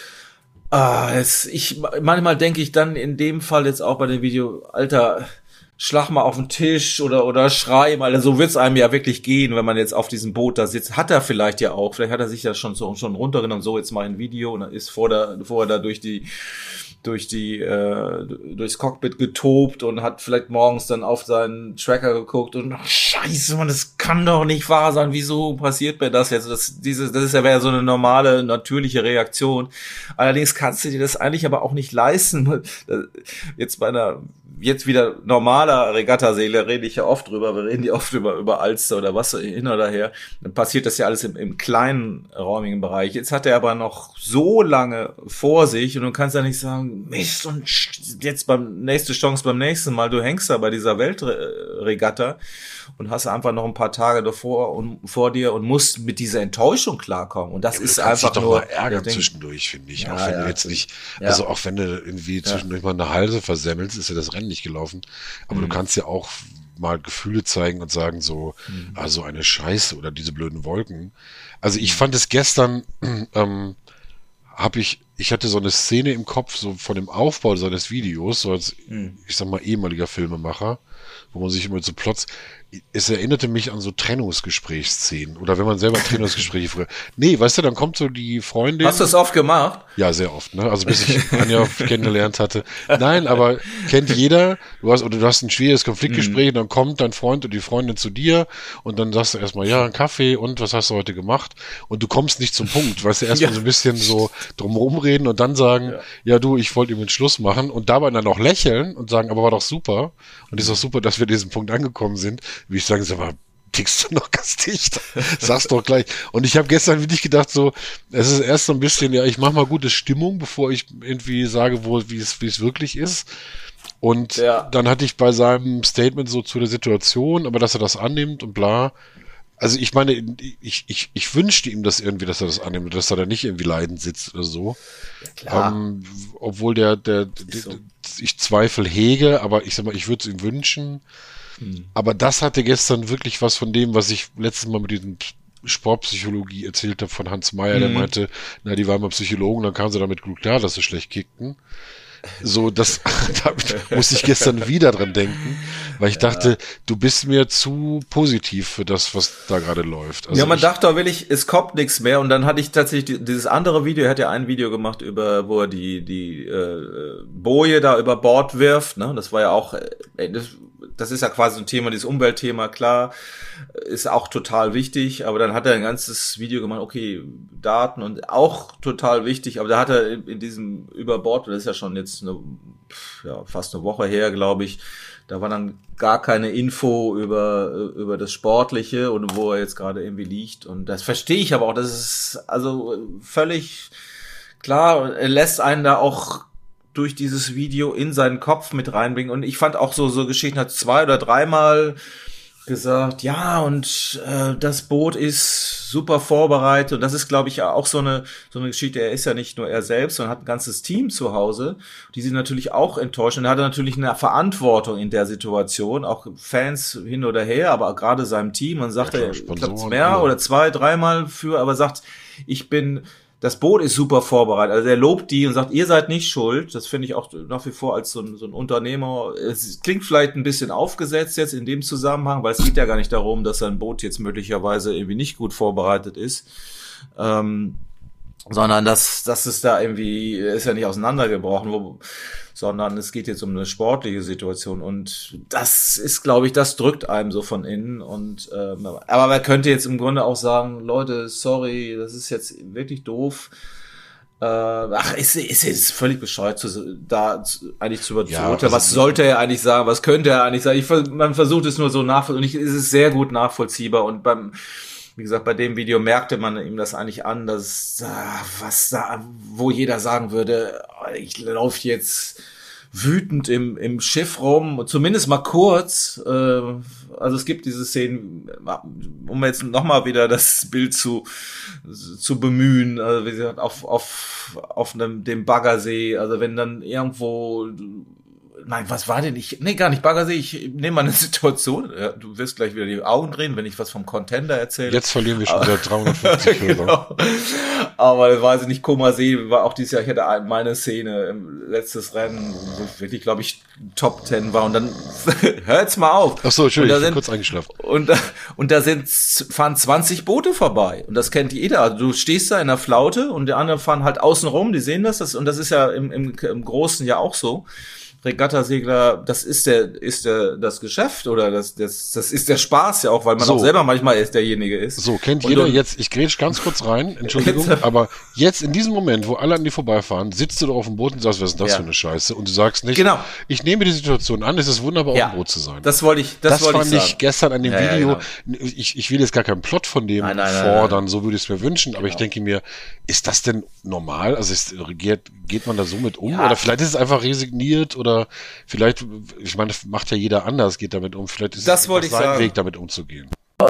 ah, es, ich, manchmal denke ich dann in dem Fall jetzt auch bei dem Video, Alter, schlag mal auf den Tisch oder oder schrei mal, so wird's einem ja wirklich gehen, wenn man jetzt auf diesem Boot da sitzt. Hat er vielleicht ja auch, vielleicht hat er sich ja schon so schon runtergenommen, so jetzt mal ein Video und dann ist vor der vorher da durch die durch die äh, durchs Cockpit getobt und hat vielleicht morgens dann auf seinen Tracker geguckt und ach, scheiße, man, das kann doch nicht wahr sein, wieso passiert mir das jetzt? Das diese das ist ja wäre so eine normale natürliche Reaktion. Allerdings kannst du dir das eigentlich aber auch nicht leisten. Jetzt bei einer jetzt wieder normaler Regattaseele rede ich ja oft drüber, wir reden ja oft über, über Alster oder was hin oder her, dann passiert das ja alles im, im kleinen räumigen Bereich. Jetzt hat er aber noch so lange vor sich und du kannst ja nicht sagen, Mist, und jetzt beim nächste Chance beim nächsten Mal, du hängst da bei dieser Weltregatta und hast einfach noch ein paar Tage davor und vor dir und musst mit dieser Enttäuschung klarkommen. Und das ja, ist du kannst einfach dich doch nur mal ärgern Ding. Zwischendurch, finde ich. Ja, auch wenn ja, du jetzt nicht, ja. also auch wenn du irgendwie zwischendurch ja. mal eine Halse versemmelst, ist ja das Rennen nicht gelaufen. Aber mhm. du kannst ja auch mal Gefühle zeigen und sagen so, mhm. also eine Scheiße oder diese blöden Wolken. Also ich fand es gestern, ähm, habe ich, ich hatte so eine Szene im Kopf, so von dem Aufbau seines Videos, so als, hm. ich sag mal, ehemaliger Filmemacher, wo man sich immer so Plots, es erinnerte mich an so Trennungsgesprächsszenen oder wenn man selber Trennungsgespräche früher. Nee, weißt du, dann kommt so die Freundin. Hast du das oft gemacht? Ja, sehr oft, ne? Also bis ich Anja kennengelernt hatte. Nein, aber kennt jeder, du hast, oder du hast ein schwieriges Konfliktgespräch, mhm. und dann kommt dein Freund und die Freundin zu dir und dann sagst du erstmal, ja, einen Kaffee und was hast du heute gemacht? Und du kommst nicht zum Punkt, weißt du, erstmal ja. so ein bisschen so drumherum reden und dann sagen, ja, ja du, ich wollte ihm den Schluss machen und dabei dann auch lächeln und sagen, aber war doch super. Und ist doch super, dass wir diesen Punkt angekommen sind. Wie ich sage, sag mal, tickst du noch ganz dicht? Sag's doch gleich. Und ich habe gestern wirklich gedacht, so, es ist erst so ein bisschen, ja, ich mache mal gute Stimmung, bevor ich irgendwie sage, wo, wie es, wie es wirklich ist. Und ja. dann hatte ich bei seinem Statement so zu der Situation, aber dass er das annimmt und bla. Also ich meine, ich, ich, ich wünschte ihm das irgendwie, dass er das annimmt, dass er da nicht irgendwie leidend sitzt oder so. Ja, klar. Ähm, obwohl der, der, der so. ich Zweifel hege, aber ich sag mal, ich würde es ihm wünschen. Hm. Aber das hatte gestern wirklich was von dem, was ich letztes Mal mit diesem Sportpsychologie erzählt habe von Hans Meyer, hm. der meinte, na, die waren mal Psychologen, dann kamen sie damit gut klar, dass sie schlecht kickten. So, das, da musste ich gestern wieder dran denken, weil ich ja. dachte, du bist mir zu positiv für das, was da gerade läuft. Also ja, man ich, dachte auch wirklich, es kommt nichts mehr und dann hatte ich tatsächlich dieses andere Video, er hat ja ein Video gemacht über, wo er die, die, äh, Boje da über Bord wirft, ne, das war ja auch, äh, das, das ist ja quasi ein Thema, dieses Umweltthema, klar, ist auch total wichtig, aber dann hat er ein ganzes Video gemacht, okay, Daten und auch total wichtig, aber da hat er in, in diesem Überbord, das ist ja schon jetzt eine, ja, fast eine Woche her, glaube ich, da war dann gar keine Info über, über das Sportliche und wo er jetzt gerade irgendwie liegt und das verstehe ich aber auch, das ist also völlig klar, er lässt einen da auch durch dieses Video in seinen Kopf mit reinbringen. Und ich fand auch so, so Geschichten hat zwei oder dreimal gesagt, ja, und äh, das Boot ist super vorbereitet. Und das ist, glaube ich, auch so eine so eine Geschichte. Er ist ja nicht nur er selbst, sondern hat ein ganzes Team zu Hause. Die sind natürlich auch enttäuscht. Und er hatte natürlich eine Verantwortung in der Situation, auch Fans hin oder her, aber gerade seinem Team. Man sagt, ja, er klappt mehr alle. Oder zwei, dreimal für, aber sagt, ich bin... Das Boot ist super vorbereitet. Also er lobt die und sagt, ihr seid nicht schuld. Das finde ich auch nach wie vor als so ein, so ein Unternehmer. Es klingt vielleicht ein bisschen aufgesetzt jetzt in dem Zusammenhang, weil es geht ja gar nicht darum, dass sein Boot jetzt möglicherweise irgendwie nicht gut vorbereitet ist. Ähm, sondern dass, dass es da irgendwie, ist ja nicht auseinandergebrochen, wo, sondern es geht jetzt um eine sportliche Situation und das ist, glaube ich, das drückt einem so von innen und ähm, aber man könnte jetzt im Grunde auch sagen, Leute, sorry, das ist jetzt wirklich doof. Äh, ach, ist ist ist völlig bescheuert, zu, da zu, eigentlich zu urteilen. Ja, also was sollte er eigentlich sagen? Was könnte er eigentlich sagen? Ich, man versucht es nur so nachvollziehbar und ich, es ist sehr gut nachvollziehbar und beim Wie gesagt, bei dem Video merkte man ihm das eigentlich an, dass was da, wo jeder sagen würde, ich laufe jetzt wütend im im Schiff rum, zumindest mal kurz. Äh, also es gibt diese Szenen, um jetzt nochmal wieder das Bild zu zu bemühen, also wie gesagt, auf auf auf einem dem Baggersee, also wenn dann irgendwo Nein, was war denn ich? Nee, gar nicht Baggersee. Ich nehme mal eine Situation. Ja, du wirst gleich wieder die Augen drehen, wenn ich was vom Contender erzähle. Jetzt verlieren wir schon wieder dreihundertfünfzig Hörer. Genau. Aber das weiß ich nicht. Koma See war auch dieses Jahr. Ich hatte meine Szene im letztes Rennen, wo wirklich, glaube ich, Top Ten war. Und dann hört's mal auf. Ach so, Entschuldigung, ich bin kurz eingeschlafen. Und da, und da sind fahren zwanzig Boote vorbei. Und das kennt jeder. Also du stehst da in der Flaute und die anderen fahren halt außen rum. Die sehen das. das und das ist ja im, im, im Großen ja auch so. Regattasegler, das ist der, ist der, das Geschäft oder das, das, das ist der Spaß ja auch, weil man so. auch selber manchmal ist derjenige ist. So, kennt und jeder und, jetzt, ich grätsch ganz kurz rein, Entschuldigung, jetzt, aber jetzt in diesem Moment, wo alle an dir vorbeifahren, sitzt du doch auf dem Boot und sagst, was ist das ja. für eine Scheiße? Und du sagst nicht, genau. ich nehme die Situation an, es ist wunderbar, ja. auf dem Boot zu sein. Das wollte ich, das, das wollte ich sagen. Das fand ich gestern an dem ja, Video, ja, genau. ich, ich will jetzt gar keinen Plot von dem nein, nein, fordern, nein, nein. so würde ich es mir wünschen, aber genau. ich denke mir, ist das denn normal? Also ist, geht, geht man da so mit um? Ja. Oder vielleicht ist es einfach resigniert oder vielleicht ich meine, das macht ja jeder anders, geht damit um. Vielleicht ist das es wollte ich sein sagen. Weg, damit umzugehen.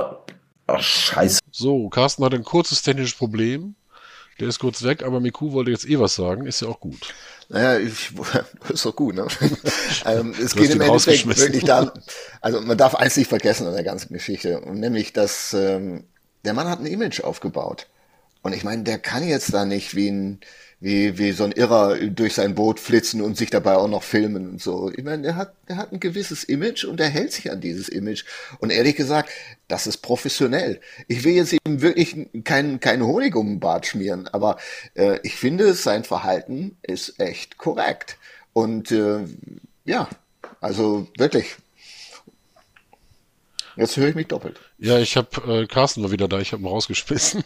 Ach, scheiße. So, Carsten hat ein kurzes technisches Problem. Der ist kurz weg, aber Miku wollte jetzt eh was sagen. Ist ja auch gut. Naja, ich, ist doch gut, ne? ähm, es geht im Endeffekt wirklich darum, also man darf eins nicht vergessen an der ganzen Geschichte, und nämlich, dass ähm, der Mann hat ein Image aufgebaut. Und ich meine, der kann jetzt da nicht wie ein wie, wie so ein Irrer durch sein Boot flitzen und sich dabei auch noch filmen und so. Ich meine, der hat, der hat ein gewisses Image und er hält sich an dieses Image. Und ehrlich gesagt, das ist professionell. Ich will jetzt eben wirklich keinen, keinen Honig um den Bart schmieren, aber äh, ich finde, sein Verhalten ist echt korrekt. Und äh, ja, also wirklich. Jetzt höre ich mich doppelt. Ja, ich habe äh, Carsten war wieder da, ich habe ihn rausgeschmissen.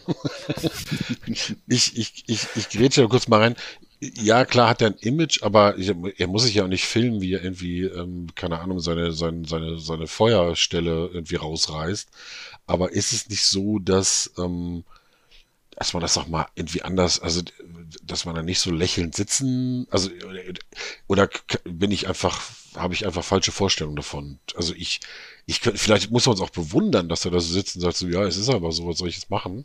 ich ich, ich, ich grätsche ja kurz mal rein. Ja, klar hat er ein Image, aber ich, er muss sich ja auch nicht filmen, wie er irgendwie, ähm, keine Ahnung, seine, seine, seine, seine Feuerstelle irgendwie rausreißt. Aber ist es nicht so, dass, ähm, dass man das auch mal irgendwie anders, also dass man da nicht so lächelnd sitzen, also oder bin ich einfach, habe ich einfach falsche Vorstellungen davon. Also ich, ich könnte, vielleicht muss man es auch bewundern, dass er da so sitzt und sagt so, ja, es ist aber so, was soll ich jetzt machen?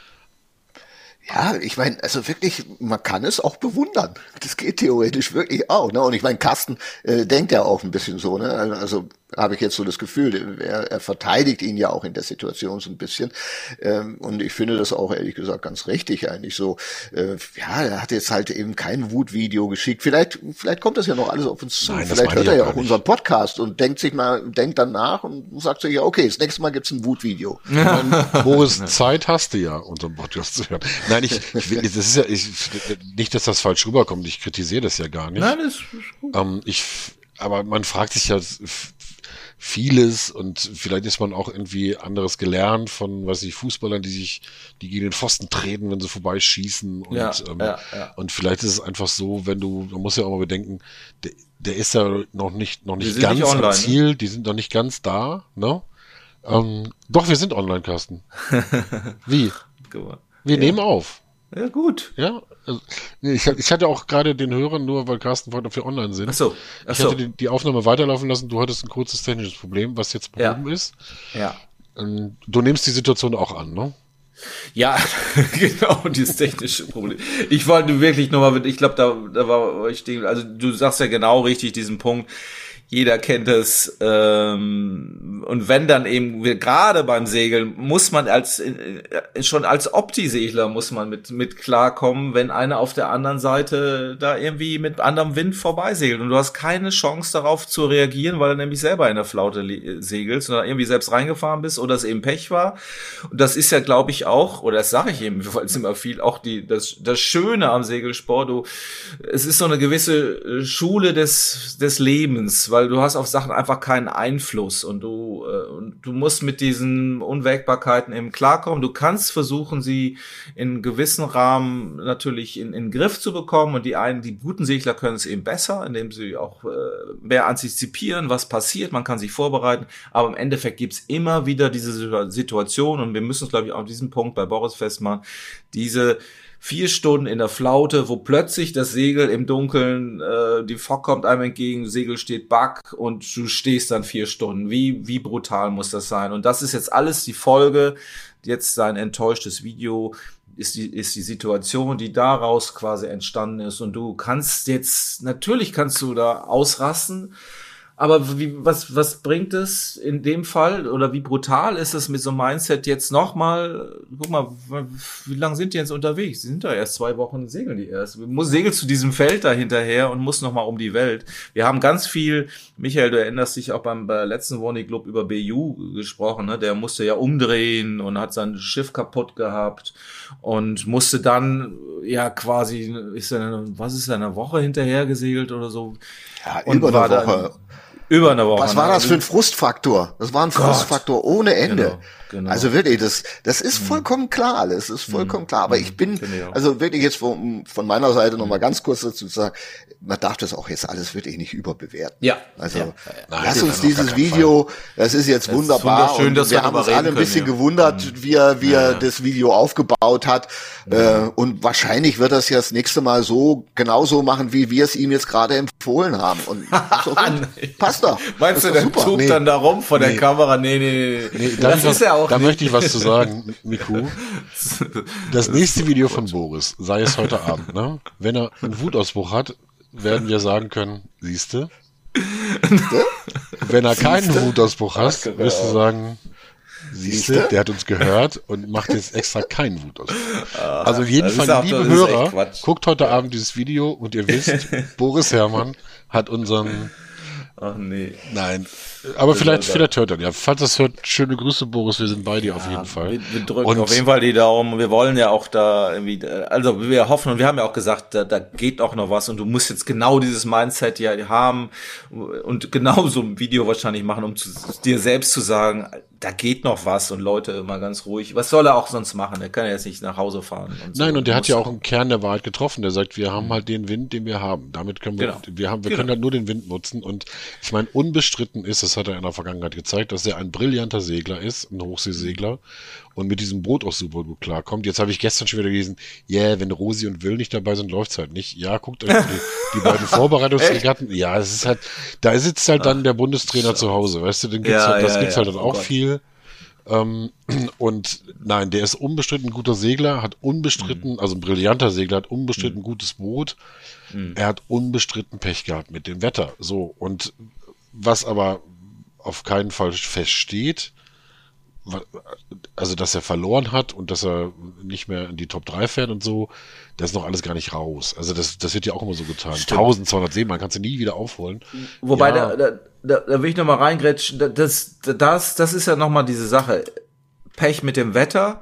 Ja, ich meine, also wirklich, man kann es auch bewundern. Das geht theoretisch wirklich auch. Ne? Und ich meine, Carsten äh, denkt ja auch ein bisschen so. Ne? Also habe ich jetzt so das Gefühl, er, er verteidigt ihn ja auch in der Situation so ein bisschen. Ähm, und ich finde das auch ehrlich gesagt ganz richtig eigentlich so. Äh, ja, er hat jetzt halt eben kein Wutvideo geschickt. Vielleicht, vielleicht kommt das ja noch alles auf uns zu. Nein, vielleicht hört er ja auch nicht. unseren Podcast und denkt sich mal, denkt dann nach und sagt sich ja, okay, das nächste Mal gibt's ein Wutvideo. Meine, Boris, Zeit hast du ja, unseren Podcast zu hören. Nein, ich, ich will, das ist ja, ich, nicht, dass das falsch rüberkommt. Ich kritisiere das ja gar nicht. Nein, das ist gut. Ähm, ich, aber man fragt sich ja vieles und vielleicht ist man auch irgendwie anderes gelernt von, weiß ich, Fußballern, die sich, die gegen den Pfosten treten, wenn sie vorbeischießen und, Ja, ähm, ja, ja. und vielleicht ist es einfach so, wenn du, man muss ja auch mal bedenken, der, der ist ja noch nicht, noch nicht sind ganz nicht online, am Ziel, die sind noch nicht ganz da, ne? Ähm, doch, wir sind online, Carsten. Wie? Wir Ja. nehmen auf. Ja, gut. Ja, also, nee, ich, ich hatte auch gerade den Hörern nur, weil Carsten wollte, ob wir online sind. Ach so, ach Ich so. hatte die, die Aufnahme weiterlaufen lassen, du hattest ein kurzes technisches Problem, was jetzt behoben Ja. ist. Ja. Ähm, Du nimmst die Situation auch an, ne? Ja, genau, dieses technische Problem. Ich wollte wirklich nochmal, ich glaube, da, da war ich, also du sagst ja genau richtig diesen Punkt. Jeder kennt es. Ähm, und wenn dann eben, gerade beim Segeln, muss man als äh, schon als Opti-Segler muss man mit mit klarkommen, wenn einer auf der anderen Seite da irgendwie mit anderem Wind vorbeisegelt. Und du hast keine Chance darauf zu reagieren, weil du nämlich selber in der Flaute le- segelst oder irgendwie selbst reingefahren bist oder es eben Pech war. Und das ist ja, glaube ich, auch, oder das sage ich eben, weil es immer viel, auch die das das Schöne am Segelsport, du, es ist so eine gewisse Schule des des Lebens, weil du hast auf Sachen einfach keinen Einfluss und du äh, und du musst mit diesen Unwägbarkeiten eben klarkommen. Du kannst versuchen, sie in gewissen Rahmen natürlich in, in den Griff zu bekommen und die einen, die guten Segler können es eben besser, indem sie auch äh, mehr antizipieren, was passiert, man kann sich vorbereiten, aber im Endeffekt gibt's immer wieder diese Situation und wir müssen uns, glaube ich, auch an diesem Punkt bei Boris festmachen, diese vier Stunden in der Flaute, wo plötzlich das Segel im Dunkeln, äh, die Fock kommt einem entgegen, Segel steht back und du stehst dann vier Stunden. Wie wie brutal muss das sein? Und das ist jetzt alles die Folge. Jetzt sein enttäuschtes Video ist die ist die Situation, die daraus quasi entstanden ist. Und du kannst jetzt, natürlich kannst du da ausrasten, aber wie, was, was bringt es in dem Fall oder wie brutal ist es mit so einem Mindset jetzt nochmal? Guck mal, wie lange sind die jetzt unterwegs? Sie sind da erst zwei Wochen, segeln die erst. Muss segelst zu diesem Feld da hinterher und muss nochmal um die Welt. Wir haben ganz viel, Michael, du erinnerst dich auch beim, beim letzten Warning Club über B U gesprochen, ne? Der musste ja umdrehen und hat sein Schiff kaputt gehabt und musste dann ja quasi, ist er, was ist er, eine Woche hinterher gesegelt oder so? Ja, und über eine Woche. Dann, Über eine Woche. Was war das für ein Frustfaktor? Das war ein Gott. Frustfaktor ohne Ende. Genau, genau. Also wirklich, das, das ist vollkommen klar. Das ist vollkommen klar. Aber ich bin, Genau. also wirklich jetzt von, von meiner Seite nochmal ganz kurz dazu zu sagen, man darf das auch jetzt alles wirklich nicht überbewerten. Ja. Also, Ja. Ja. Nein, lass das uns auf gar dieses keinen Video, das ist jetzt Das ist wunderbar. wunderschön, und dass wir wir haben darüber uns alle ein reden bisschen können, ja. gewundert, wie er, wie er Ja. das Video aufgebaut hat. Äh, und wahrscheinlich wird er es ja das nächste Mal so, genauso machen, wie wir es ihm jetzt gerade empfohlen haben. Und ist doch gut. Nee. Passt doch. Meinst Das du, ist der doch super. tubt Nee. dann da rum vor der Nee. Kamera? Nee, nee, nee. Nee, da das ich ist was, ja auch da nicht. möchte ich was zu sagen, Miku. Das nächste Video von Boris, sei es heute Abend, ne? Wenn er einen Wutausbruch hat, werden wir sagen können, siehste. Wenn er keinen Wutausbruch hat, wirst du sagen, Siehst du, der hat uns gehört und macht jetzt extra keinen Wut aus. Ah, also auf jeden das Fall, ist auch- liebe das ist echt Hörer, Quatsch. guckt heute Abend dieses Video und ihr wisst, Boris Herrmann hat unseren, Ach nee. nein, aber vielleicht, ist- vielleicht hört er, ja, falls das hört, schöne Grüße, Boris, wir sind bei dir auf jeden Fall. Wir, wir drücken Und- auf jeden Fall die Daumen. Wir wollen ja auch da irgendwie, also wir hoffen und wir haben ja auch gesagt, da, da geht auch noch was und du musst jetzt genau dieses Mindset ja haben und genau so ein Video wahrscheinlich machen, um zu, dir selbst zu sagen, da geht noch was und Leute mal ganz ruhig. Was soll er auch sonst machen? Er kann ja jetzt nicht nach Hause fahren. Und so. Nein, und der hat Muss- ja auch einen Kern der Wahrheit getroffen. Der sagt, wir haben halt den Wind, den wir haben. Damit können wir, Genau. wir haben, wir Genau. können halt nur den Wind nutzen. Und ich meine, unbestritten ist, das hat er in der Vergangenheit gezeigt, dass er ein brillanter Segler ist, ein Hochseesegler und mit diesem Boot auch super gut klarkommt. Jetzt habe ich gestern schon wieder gelesen, ja, yeah, wenn Rosi und Will nicht dabei sind, läuft's halt nicht. Ja, guckt euch die, die beiden Vorbereitungsregatten. Ja, es ist halt, da sitzt halt dann der Bundestrainer zu Hause, weißt du, den gibt's Ja, halt, das ja, gibt's ja. halt dann Oh auch Gott. viel. Ähm, und nein, der ist unbestritten ein guter Segler, hat unbestritten, Mhm. also ein brillanter Segler, hat unbestritten ein gutes Boot. Mhm. Er hat unbestritten Pech gehabt mit dem Wetter. So, und was aber auf keinen Fall feststeht, wa- also dass er verloren hat und dass er nicht mehr in die Top drei fährt und so, das ist noch alles gar nicht raus. Also das, das wird ja auch immer so getan. Stimmt. eintausendzweihundert Seemeilen kannst du nie wieder aufholen. Wobei, Ja. da, da, da, da will ich nochmal reingrätschen, Da- das, das, das ist ja nochmal diese Sache. Pech mit dem Wetter,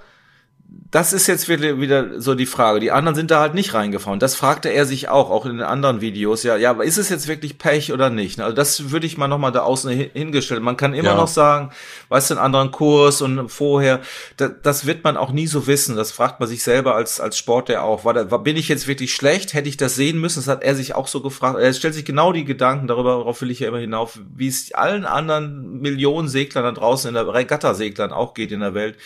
das ist jetzt wieder, wieder so die Frage. Die anderen sind da halt nicht reingefahren. Das fragte er sich auch, auch in den anderen Videos. Ja, ja, aber ist es jetzt wirklich Pech oder nicht? Also das würde ich mal nochmal da außen hin- hingestellt. Man kann immer Ja. noch sagen, weißt du, einen anderen Kurs und vorher, da, das wird man auch nie so wissen. Das fragt man sich selber als, als Sportler auch. War da, war, bin ich jetzt wirklich schlecht? Hätte ich das sehen müssen? Das hat er sich auch so gefragt. Er stellt sich genau die Gedanken darüber, darauf will ich ja immer hinauf, wie es allen anderen Millionen Seglern da draußen in der Regatta-Seglern auch geht in der Welt.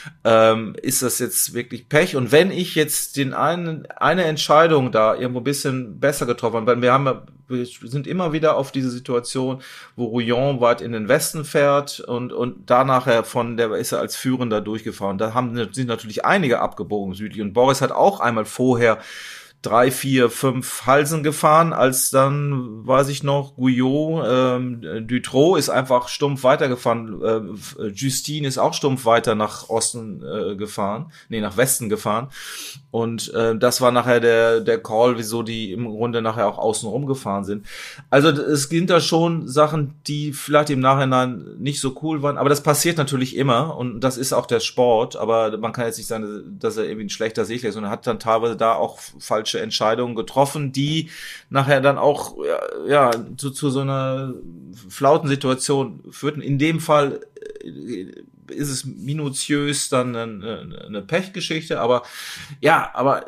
Ähm, ist das jetzt wirklich Pech? Und wenn ich jetzt den einen, eine Entscheidung da irgendwo ein bisschen besser getroffen habe, weil wir haben ja, wir sind immer wieder auf diese Situation, wo Rouillon weit in den Westen fährt und, und da nachher von, der ist er als Führender durchgefahren. Da haben, sind natürlich einige abgebogen südlich und Boris hat auch einmal vorher drei, vier, fünf Halsen gefahren, als dann, weiß ich noch, Guyot, ähm, Dutroux ist einfach stumpf weitergefahren, äh, Justine ist auch stumpf weiter nach Osten äh, gefahren, nee, nach Westen gefahren und äh, das war nachher der der Call, wieso die im Grunde nachher auch außen rum gefahren sind. Also es gibt da schon Sachen, die vielleicht im Nachhinein nicht so cool waren, aber das passiert natürlich immer und das ist auch der Sport, aber man kann jetzt nicht sagen, dass er irgendwie ein schlechter Segler ist, sondern hat dann teilweise da auch falsche Entscheidungen getroffen, die nachher dann auch ja, ja zu, zu so einer Flautensituation führten. In dem Fall äh, ist es minutiös dann eine, eine Pechgeschichte, aber ja, aber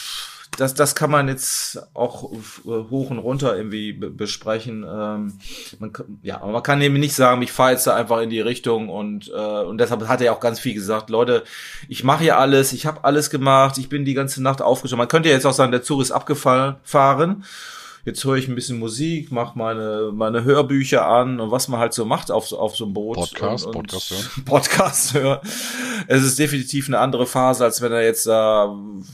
das, das kann man jetzt auch hoch und runter irgendwie be- besprechen. Ähm, man, kann- ja, aber man kann eben nicht sagen, ich fahre jetzt da einfach in die Richtung und äh, und deshalb hat er ja auch ganz viel gesagt, Leute, ich mache hier alles, ich habe alles gemacht, ich bin die ganze Nacht aufgestanden. Man könnte ja jetzt auch sagen, der Zug ist abgefahren. Jetzt höre ich ein bisschen Musik, mache meine meine Hörbücher an und was man halt so macht auf so auf so einem Boot. Podcast, und, und Podcast hören. Podcast hören. Es ist definitiv eine andere Phase, als wenn er jetzt da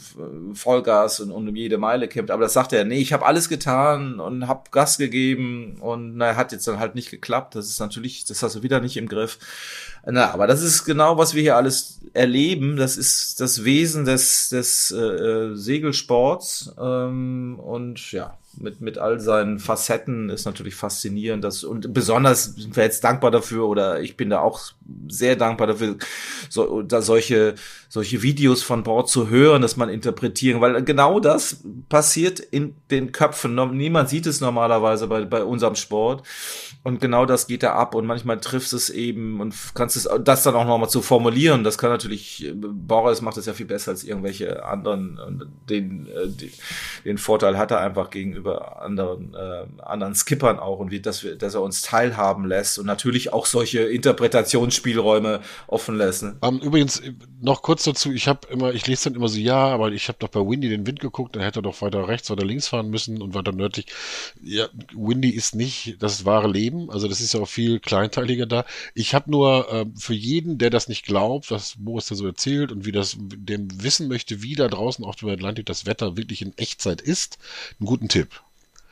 Vollgas und, und um jede Meile kämpft. Aber das sagt er, nee, ich habe alles getan und habe Gas gegeben und na, hat jetzt dann halt nicht geklappt. Das ist natürlich, das hast du wieder nicht im Griff. Na, aber das ist genau, was wir hier alles erleben. Das ist das Wesen des des äh, Segelsports ähm, und ja. Mit, mit all seinen Facetten ist natürlich faszinierend. Das, und besonders sind wir jetzt dankbar dafür, oder ich bin da auch sehr dankbar dafür, so, da solche, solche Videos von Bord zu hören, dass man interpretieren, weil genau das passiert in den Köpfen. Niemand sieht es normalerweise bei, bei unserem Sport. Und genau das geht da ab und manchmal triffst es eben und kannst es, das dann auch nochmal zu formulieren. Das kann natürlich, Boris macht das ja viel besser als irgendwelche anderen. Und den, den, den Vorteil hat er einfach gegenüber anderen, äh, anderen Skippern auch und wie, dass wir, dass er uns teilhaben lässt und natürlich auch solche Interpretationsspielräume offen lässt. Ne? Um, übrigens, noch kurz dazu, ich habe immer, ich lese dann immer so, ja, aber ich habe doch bei Windy den Wind geguckt, dann hätte er doch weiter rechts oder links fahren müssen und weiter nördlich. Ja, Windy ist nicht das wahre Leben, also das ist ja auch viel kleinteiliger da. Ich habe nur äh, für jeden, der das nicht glaubt, was Boris da so erzählt und wie das dem wissen möchte, wie da draußen auf dem Atlantik das Wetter wirklich in Echtzeit ist, einen guten Tipp.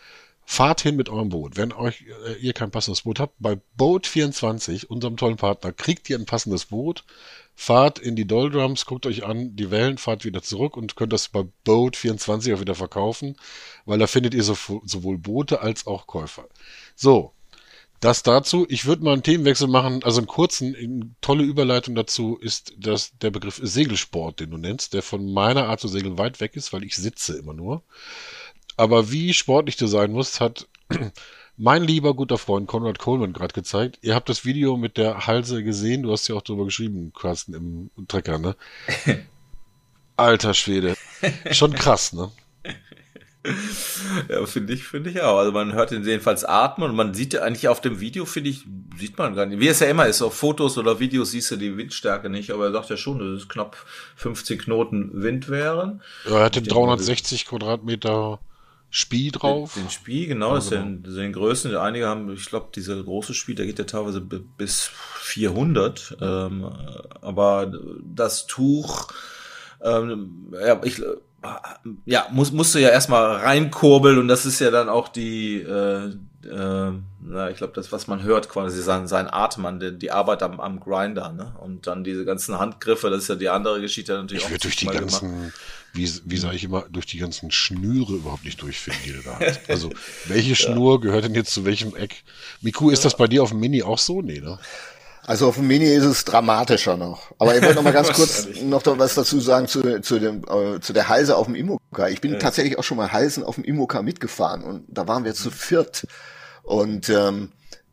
Fahrt hin mit eurem Boot. Wenn euch äh, ihr kein passendes Boot habt, bei Boat vierundzwanzig, unserem tollen Partner, kriegt ihr ein passendes Boot, fahrt in die Doldrums, guckt euch an, die Wellen, fahrt wieder zurück und könnt das bei Boat vierundzwanzig auch wieder verkaufen, weil da findet ihr so, sowohl Boote als auch Käufer. So, das dazu. Ich würde mal einen Themenwechsel machen, also einen kurzen, eine tolle Überleitung dazu ist das, der Begriff Segelsport, den du nennst, der von meiner Art zu segeln weit weg ist, weil ich sitze immer nur. Aber wie sportlich du sein musst, hat mein lieber guter Freund Konrad Coleman gerade gezeigt. Ihr habt das Video mit der Halse gesehen. Du hast ja auch drüber geschrieben, Carsten, im Trecker, ne? Alter Schwede. Schon krass, ne? Ja, finde ich, finde ich auch. Also man hört ihn jedenfalls atmen und man sieht ja eigentlich auf dem Video, finde ich, sieht man gar nicht. Wie es ja immer ist, auf Fotos oder Videos siehst du die Windstärke nicht, aber er sagt ja schon, dass es knapp fünfzehn Knoten Wind wären. Ja, er hatte dreihundertsechzig Quadratmeter Spie drauf. Den Spie, genau, das sind, das sind Größen. Einige haben, ich glaube, dieser große Spie, der geht ja teilweise bis vierhundert. Ähm, aber das Tuch, ähm, ja, ich, ja, muss, musst du ja erstmal reinkurbeln und das ist ja dann auch die, äh, äh, na, ich glaube, das, was man hört, quasi sein, sein Atem an, die, die Arbeit am, am Grinder, ne? Und dann diese ganzen Handgriffe, das ist ja die andere Geschichte natürlich ich auch. Ich würde durch die ganzen, gemacht. wie, wie sage ich immer, durch die ganzen Schnüre überhaupt nicht durchfinden, die du da hast. Also, welche Schnur ja. gehört denn jetzt zu welchem Eck? Miku, ist ja. das bei dir auf dem Mini auch so? Nee, ne? Also auf dem Mini ist es dramatischer noch. Aber ich wollte noch mal ganz kurz noch was dazu sagen zu, zu dem, äh, zu der Halse auf dem Imoca. Ich bin ja. tatsächlich auch schon mal Halsen auf dem Imoca mitgefahren und da waren wir zu viert. Und, ähm,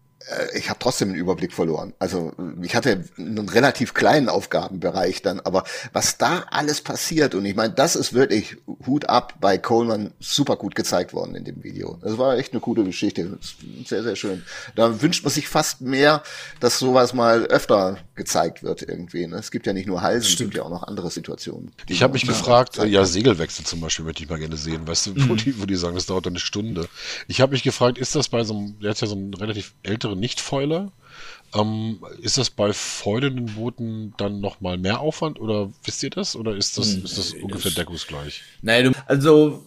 ich habe trotzdem den Überblick verloren. Also ich hatte einen relativ kleinen Aufgabenbereich dann, aber was da alles passiert, und ich meine, das ist wirklich Hut ab bei Coleman super gut gezeigt worden in dem Video. Das war echt eine coole Geschichte. Sehr, sehr schön. Da wünscht man sich fast mehr, dass sowas mal öfter gezeigt wird irgendwie. Ne? Es gibt ja nicht nur Halsen, es gibt ja auch noch andere Situationen. Ich habe mich gefragt, ja, Segelwechsel zum Beispiel möchte ich mal gerne sehen, weißt du, wo, mhm. die, wo die sagen, das dauert eine Stunde. Ich habe mich gefragt, ist das bei so einem, der hat ja so einen relativ älteren Nicht-Foiler, ähm, ist das bei foilenden Booten dann nochmal mehr Aufwand oder wisst ihr das? Oder ist das, mhm. ist das ungefähr deckungsgleich? Nein, also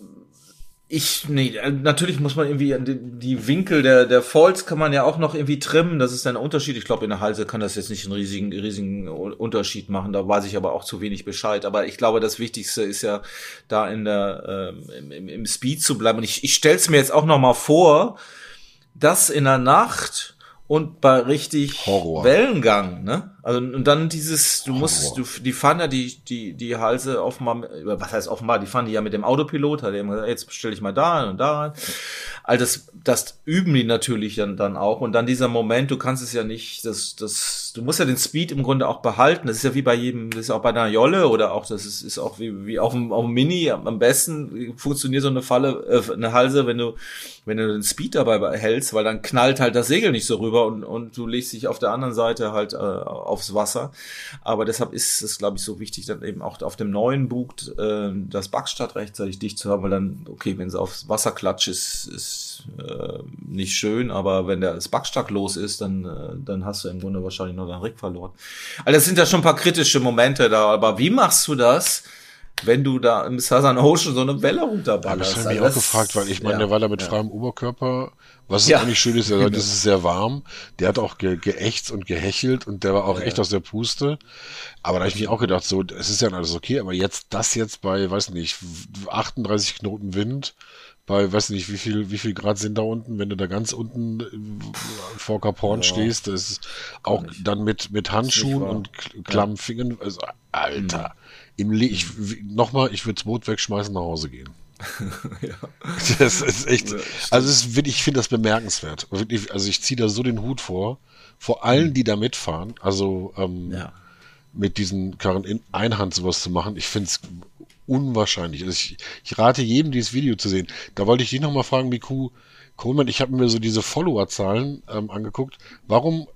ich, nee, natürlich muss man irgendwie, die, die Winkel der, der Foils kann man ja auch noch irgendwie trimmen, das ist ein Unterschied. Ich glaube, in der Halse kann das jetzt nicht einen riesigen, riesigen Unterschied machen, da weiß ich aber auch zu wenig Bescheid. Aber ich glaube, das Wichtigste ist ja, da in der, ähm, im, im Speed zu bleiben. Und ich, ich stell's mir jetzt auch noch mal vor, dass in der Nacht und bei richtig Horror. Wellengang, ne? Also, und dann dieses, du Horror. musst, du, die fahren ja die, die, die Halse offenbar, was heißt offenbar, die fahren die ja mit dem Autopilot, hat eben gesagt, jetzt stelle ich mal da rein und da rein. Also das, das üben die natürlich dann, dann auch. Und dann dieser Moment, du kannst es ja nicht, das, das, du musst ja den Speed im Grunde auch behalten. Das ist ja wie bei jedem, das ist auch bei einer Jolle oder auch, das ist, ist auch wie, wie auf dem, auf dem Mini. Am besten funktioniert so eine Falle, äh, eine Halse, wenn du, wenn du den Speed dabei hältst, weil dann knallt halt das Segel nicht so rüber und, und du legst dich auf der anderen Seite halt, äh, aufs Wasser. Aber deshalb ist es, glaube ich, so wichtig, dann eben auch auf dem neuen Bug, äh, das Backstart rechtzeitig dicht zu haben, weil dann, okay, wenn es aufs Wasser klatscht, ist, ist äh, nicht schön, aber wenn der das Backstart los ist, dann, äh, dann hast du im Grunde wahrscheinlich noch deinen Rick verloren. Also das sind ja schon ein paar kritische Momente da, aber wie machst du das, wenn du da im Southern Ocean so eine Welle runterballerst? Ja, das habe ich mich auch gefragt, weil ich meine, ja, der war da mit ja. freiem Oberkörper, was ja. eigentlich schön ist, ja, das ist sehr warm, der hat auch ge- geächtzt und gehechelt und der war auch ja. echt aus der Puste, aber da habe ich mich auch gedacht, so, es ist ja alles okay, aber jetzt, das jetzt bei, weiß nicht, achtunddreißig Knoten Wind, bei, weiß nicht, wie viel, wie viel Grad sind da unten, wenn du da ganz unten vor Cap Horn ja. stehst, das ist auch nicht. Dann mit, mit Handschuhen und klammen Fingern, also, Alter, mhm. im Le- ich, nochmal, ich würde das Boot wegschmeißen, nach Hause gehen. ja. Das ist echt, ja, also es ist wirklich, ich finde das bemerkenswert. Wirklich, also ich ziehe da so den Hut vor, vor allen, die da mitfahren, also ähm, ja. mit diesen Karren in Einhand sowas zu machen, ich finde es unwahrscheinlich. Also ich, ich rate jedem, dieses Video zu sehen. Da wollte ich dich nochmal fragen, Miku, Coleman, ich habe mir so diese Follower-Zahlen ähm, angeguckt. Warum,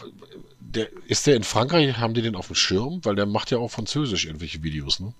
der, ist der in Frankreich, haben die den auf dem Schirm? Weil der macht ja auch französisch irgendwelche Videos, ne?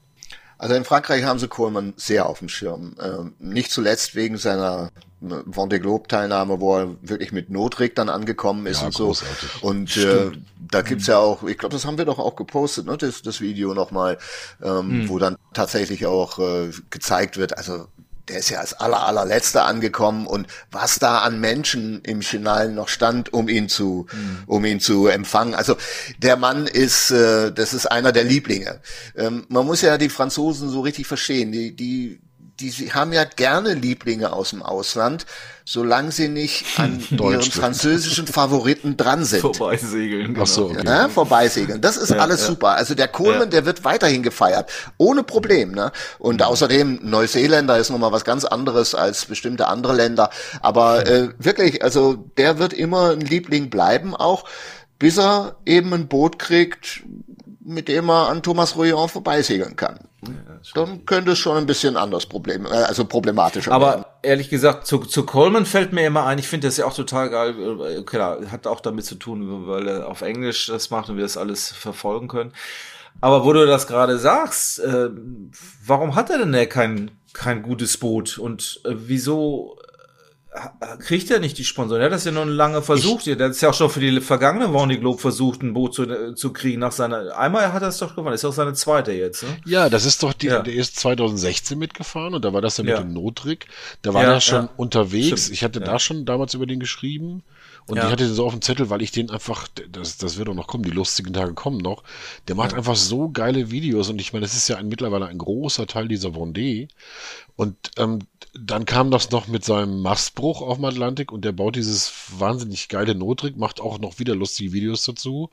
Also in Frankreich haben sie Coleman sehr auf dem Schirm. Ähm, nicht zuletzt wegen seiner Vendée Globe Teilnahme, wo er wirklich mit Notrig dann angekommen ist ja, und so. Großartig. Und äh, da gibt's ja auch, ich glaube, das haben wir doch auch gepostet, ne, das, das Video nochmal, ähm, mhm. wo dann tatsächlich auch äh, gezeigt wird, also der ist ja als aller, allerletzter angekommen und was da an Menschen im Finale noch stand, um ihn zu, mhm. um ihn zu empfangen. Also der Mann ist, äh, das ist einer der Lieblinge. Ähm, man muss ja die Franzosen so richtig verstehen, die, die, die sie haben ja gerne Lieblinge aus dem Ausland, solange sie nicht an ihren französischen Favoriten dran sind. Vorbeisegeln. Genau. Ach so, okay. Ja, vorbeisegeln. Das ist ja, alles ja. super. Also der Coleman, ja. der wird weiterhin gefeiert. Ohne Problem, ne? Und mhm. außerdem, Neuseeländer ist nochmal was ganz anderes als bestimmte andere Länder. Aber äh, wirklich, also der wird immer ein Liebling bleiben auch, bis er eben ein Boot kriegt, mit dem er an Thomas Rouillon vorbeisegeln kann. Ja, dann könnte es schon ein bisschen anders Problem, also problematischer Aber werden. Ehrlich gesagt, zu, zu Coleman fällt mir immer ein, ich finde das ja auch total geil, klar, hat auch damit zu tun, weil er auf Englisch das macht und wir das alles verfolgen können. Aber wo du das gerade sagst, äh, warum hat er denn ja kein, kein gutes Boot und äh, wieso kriegt er nicht die Sponsoren? Er hat das ja noch lange versucht. Ich, der hat es ja auch schon für die vergangene Vendée Globe versucht, ein Boot zu, zu kriegen nach seiner, einmal hat er es doch gewonnen, ist auch seine zweite jetzt, ne? Ja, das ist doch die, ja. der ist zwanzig sechzehn mitgefahren und da war das ja mit ja. dem Notrig. Da war ja, er schon ja. unterwegs. Stimmt. Ich hatte ja. da schon damals über den geschrieben. Und ja. ich hatte den so auf dem Zettel, weil ich den einfach, das, das wird auch noch kommen, die lustigen Tage kommen noch. Der macht ja. einfach so geile Videos und ich meine, das ist ja ein, mittlerweile ein großer Teil dieser Vendée. Und ähm, dann kam das noch mit seinem Mastbruch auf dem Atlantik und der baut dieses wahnsinnig geile Notrig, macht auch noch wieder lustige Videos dazu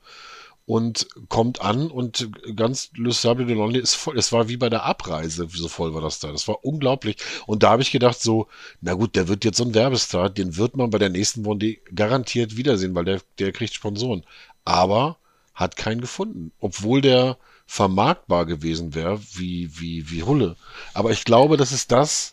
und kommt an und ganz Le Sable de Lonely ist voll. Es war wie bei der Abreise, so voll war das da. Das war unglaublich. Und da habe ich gedacht so, na gut, der wird jetzt so ein Werbestar, den wird man bei der nächsten Vendée garantiert wiedersehen, weil der, der kriegt Sponsoren. Aber hat keinen gefunden, obwohl der vermarktbar gewesen wäre, wie, wie, wie Hulle. Aber ich glaube, das ist das,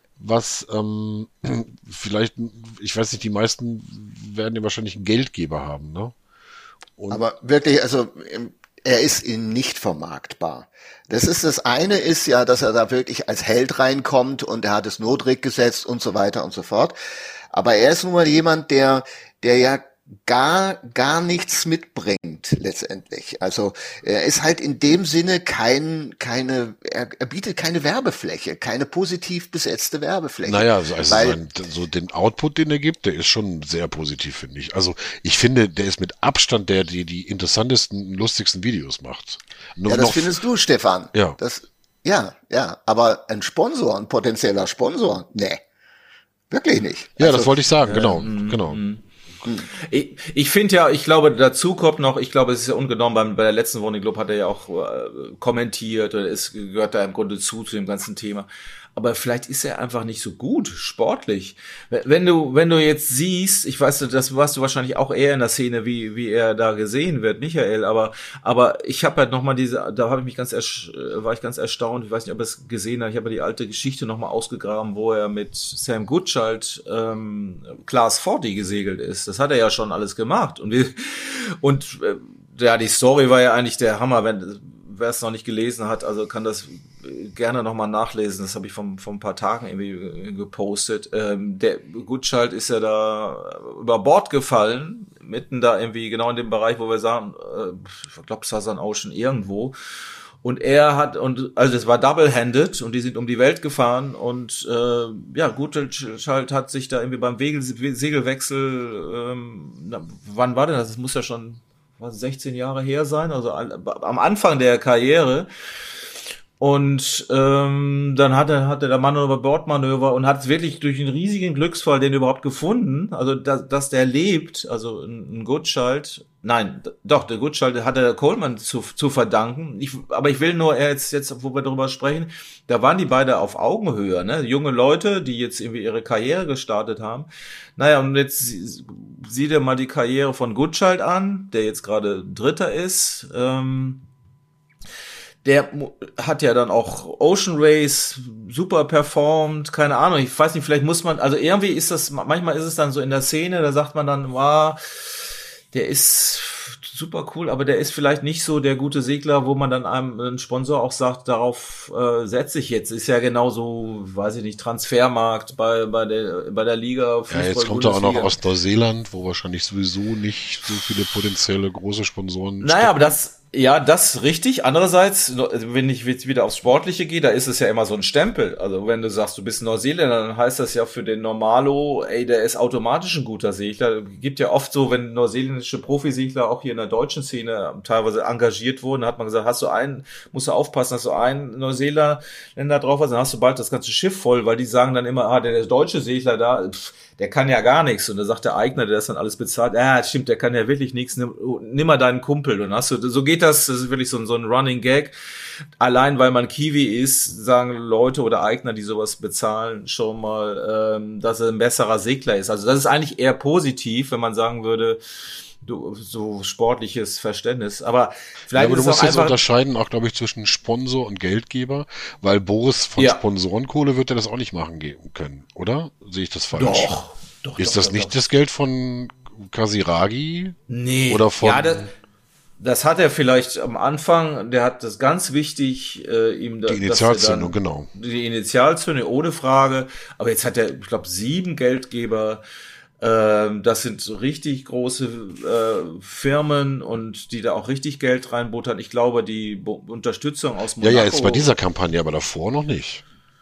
was ähm, vielleicht, ich weiß nicht, die meisten werden ja wahrscheinlich einen Geldgeber haben, ne? Und aber wirklich, also er ist ihn nicht vermarktbar. Das ist das eine ist ja, dass er da wirklich als Held reinkommt und er hat das Notrig gesetzt und so weiter und so fort. Aber er ist nun mal jemand, der, der ja gar, gar nichts mitbringt, letztendlich. Also, er ist halt in dem Sinne kein, keine, er, er bietet keine Werbefläche, keine positiv besetzte Werbefläche. Naja, also, also sein, so den Output, den er gibt, der ist schon sehr positiv, finde ich. Also, ich finde, der ist mit Abstand der, die die interessantesten, lustigsten Videos macht. Nur ja, das noch findest du, Stefan. Ja. Das, ja, ja, aber ein Sponsor, ein potenzieller Sponsor, nee. Wirklich nicht. Ja, also, das wollte ich sagen, äh, genau, mm, genau. Mm. Ich, ich finde ja, ich glaube, dazu kommt noch, ich glaube, es ist ja ungenommen, beim, bei der letzten Vendée Globe hat er ja auch äh, kommentiert oder es gehört da im Grunde zu, zu dem ganzen Thema. Aber vielleicht ist er einfach nicht so gut, sportlich. Wenn du, wenn du jetzt siehst, ich weiß, das warst du wahrscheinlich auch eher in der Szene, wie, wie er da gesehen wird, Michael, aber, aber ich habe halt nochmal diese, da habe ich mich ganz, ersch- war ich ganz erstaunt, ich weiß nicht, ob er es gesehen hat, ich habe ja die alte Geschichte nochmal ausgegraben, wo er mit Sam Goodchild, ähm, Class vierzig gesegelt ist. Das hat er ja schon alles gemacht. Und wir, und, äh, ja, die Story war ja eigentlich der Hammer, wenn, wer es noch nicht gelesen hat, also kann das gerne nochmal nachlesen. Das habe ich vor, vor ein paar Tagen irgendwie gepostet. Ähm, der Goodchild ist ja da über Bord gefallen, mitten da irgendwie genau in dem Bereich, wo wir sagen, äh, ich glaube Southern Ocean irgendwo. Und er hat, und also es war double-handed und die sind um die Welt gefahren und äh, ja, Goodchild hat sich da irgendwie beim Wegel, Segelwechsel, ähm, na, wann war denn das? Das muss ja schon was, sechzehn Jahre her sein, also am Anfang der Karriere. Und ähm, dann hatte, hatte der Mann über Bordmanöver und hat wirklich durch einen riesigen Glücksfall den überhaupt gefunden, also dass, dass der lebt, also ein, ein Goodchild, nein, doch, der Goodchild hatte der Coleman zu, zu verdanken. Ich, aber ich will nur jetzt, jetzt, wo wir darüber sprechen, da waren die beide auf Augenhöhe, ne? Junge Leute, die jetzt irgendwie ihre Karriere gestartet haben. Naja, und jetzt sieh dir mal die Karriere von Goodchild an, der jetzt gerade Dritter ist. Ähm, Der hat ja dann auch Ocean Race super performt, keine Ahnung, ich weiß nicht, vielleicht muss man, also irgendwie ist das, manchmal ist es dann so in der Szene, da sagt man dann, wow, der ist super cool, aber der ist vielleicht nicht so der gute Segler, wo man dann einem ein Sponsor auch sagt, darauf äh, setze ich jetzt. Ist ja genauso, weiß ich nicht, Transfermarkt bei bei der bei der Liga. Ja, jetzt kommt er auch noch aus Neuseeland, wo wahrscheinlich sowieso nicht so viele potenzielle große Sponsoren Naja, stecken. Aber das Ja, das richtig. Andererseits, wenn ich jetzt wieder aufs Sportliche gehe, da ist es ja immer so ein Stempel. Also wenn du sagst, du bist Neuseeländer, dann heißt das ja für den Normalo, ey, der ist automatisch ein guter Segler. Gibt ja oft so, wenn neuseeländische Profisegler auch hier in der deutschen Szene teilweise engagiert wurden, hat man gesagt, hast du einen, musst du aufpassen, dass du einen Neuseeländer drauf hast, dann hast du bald das ganze Schiff voll, weil die sagen dann immer, ah, der, der deutsche Segler da, pff, der kann ja gar nichts. Und da sagt der Eigner, der das dann alles bezahlt, ja, stimmt, der kann ja wirklich nichts, nimm, nimm mal deinen Kumpel. Und hast du, so geht das, das ist wirklich so ein, so ein Running Gag. Allein weil man Kiwi ist, sagen Leute oder Eigner, die sowas bezahlen, schon mal, ähm, dass er ein besserer Segler ist. Also das ist eigentlich eher positiv, wenn man sagen würde, du, so sportliches Verständnis. Aber vielleicht ja, aber ist du es musst auch jetzt einfach unterscheiden, auch glaube ich, zwischen Sponsor und Geldgeber, weil Boris von Ja. Sponsorenkohle wird er das auch nicht machen geben können, oder? Sehe ich das falsch? Doch, doch, Ist doch, das doch, nicht doch. das Geld von Kasiragi? Nee. Oder von- Ja, das, das hat er vielleicht am Anfang, der hat das ganz wichtig, äh, ihm da, Die Initialzündung, dass er genau. Die Initialzündung, ohne Frage. Aber jetzt hat er, ich glaube, sieben Geldgeber. Ähm, das sind richtig große äh, Firmen und die da auch richtig Geld reinbuttern. Ich glaube, die Bo- Unterstützung aus Ja, Monaco. ja, jetzt bei dieser Kampagne, aber davor noch nicht.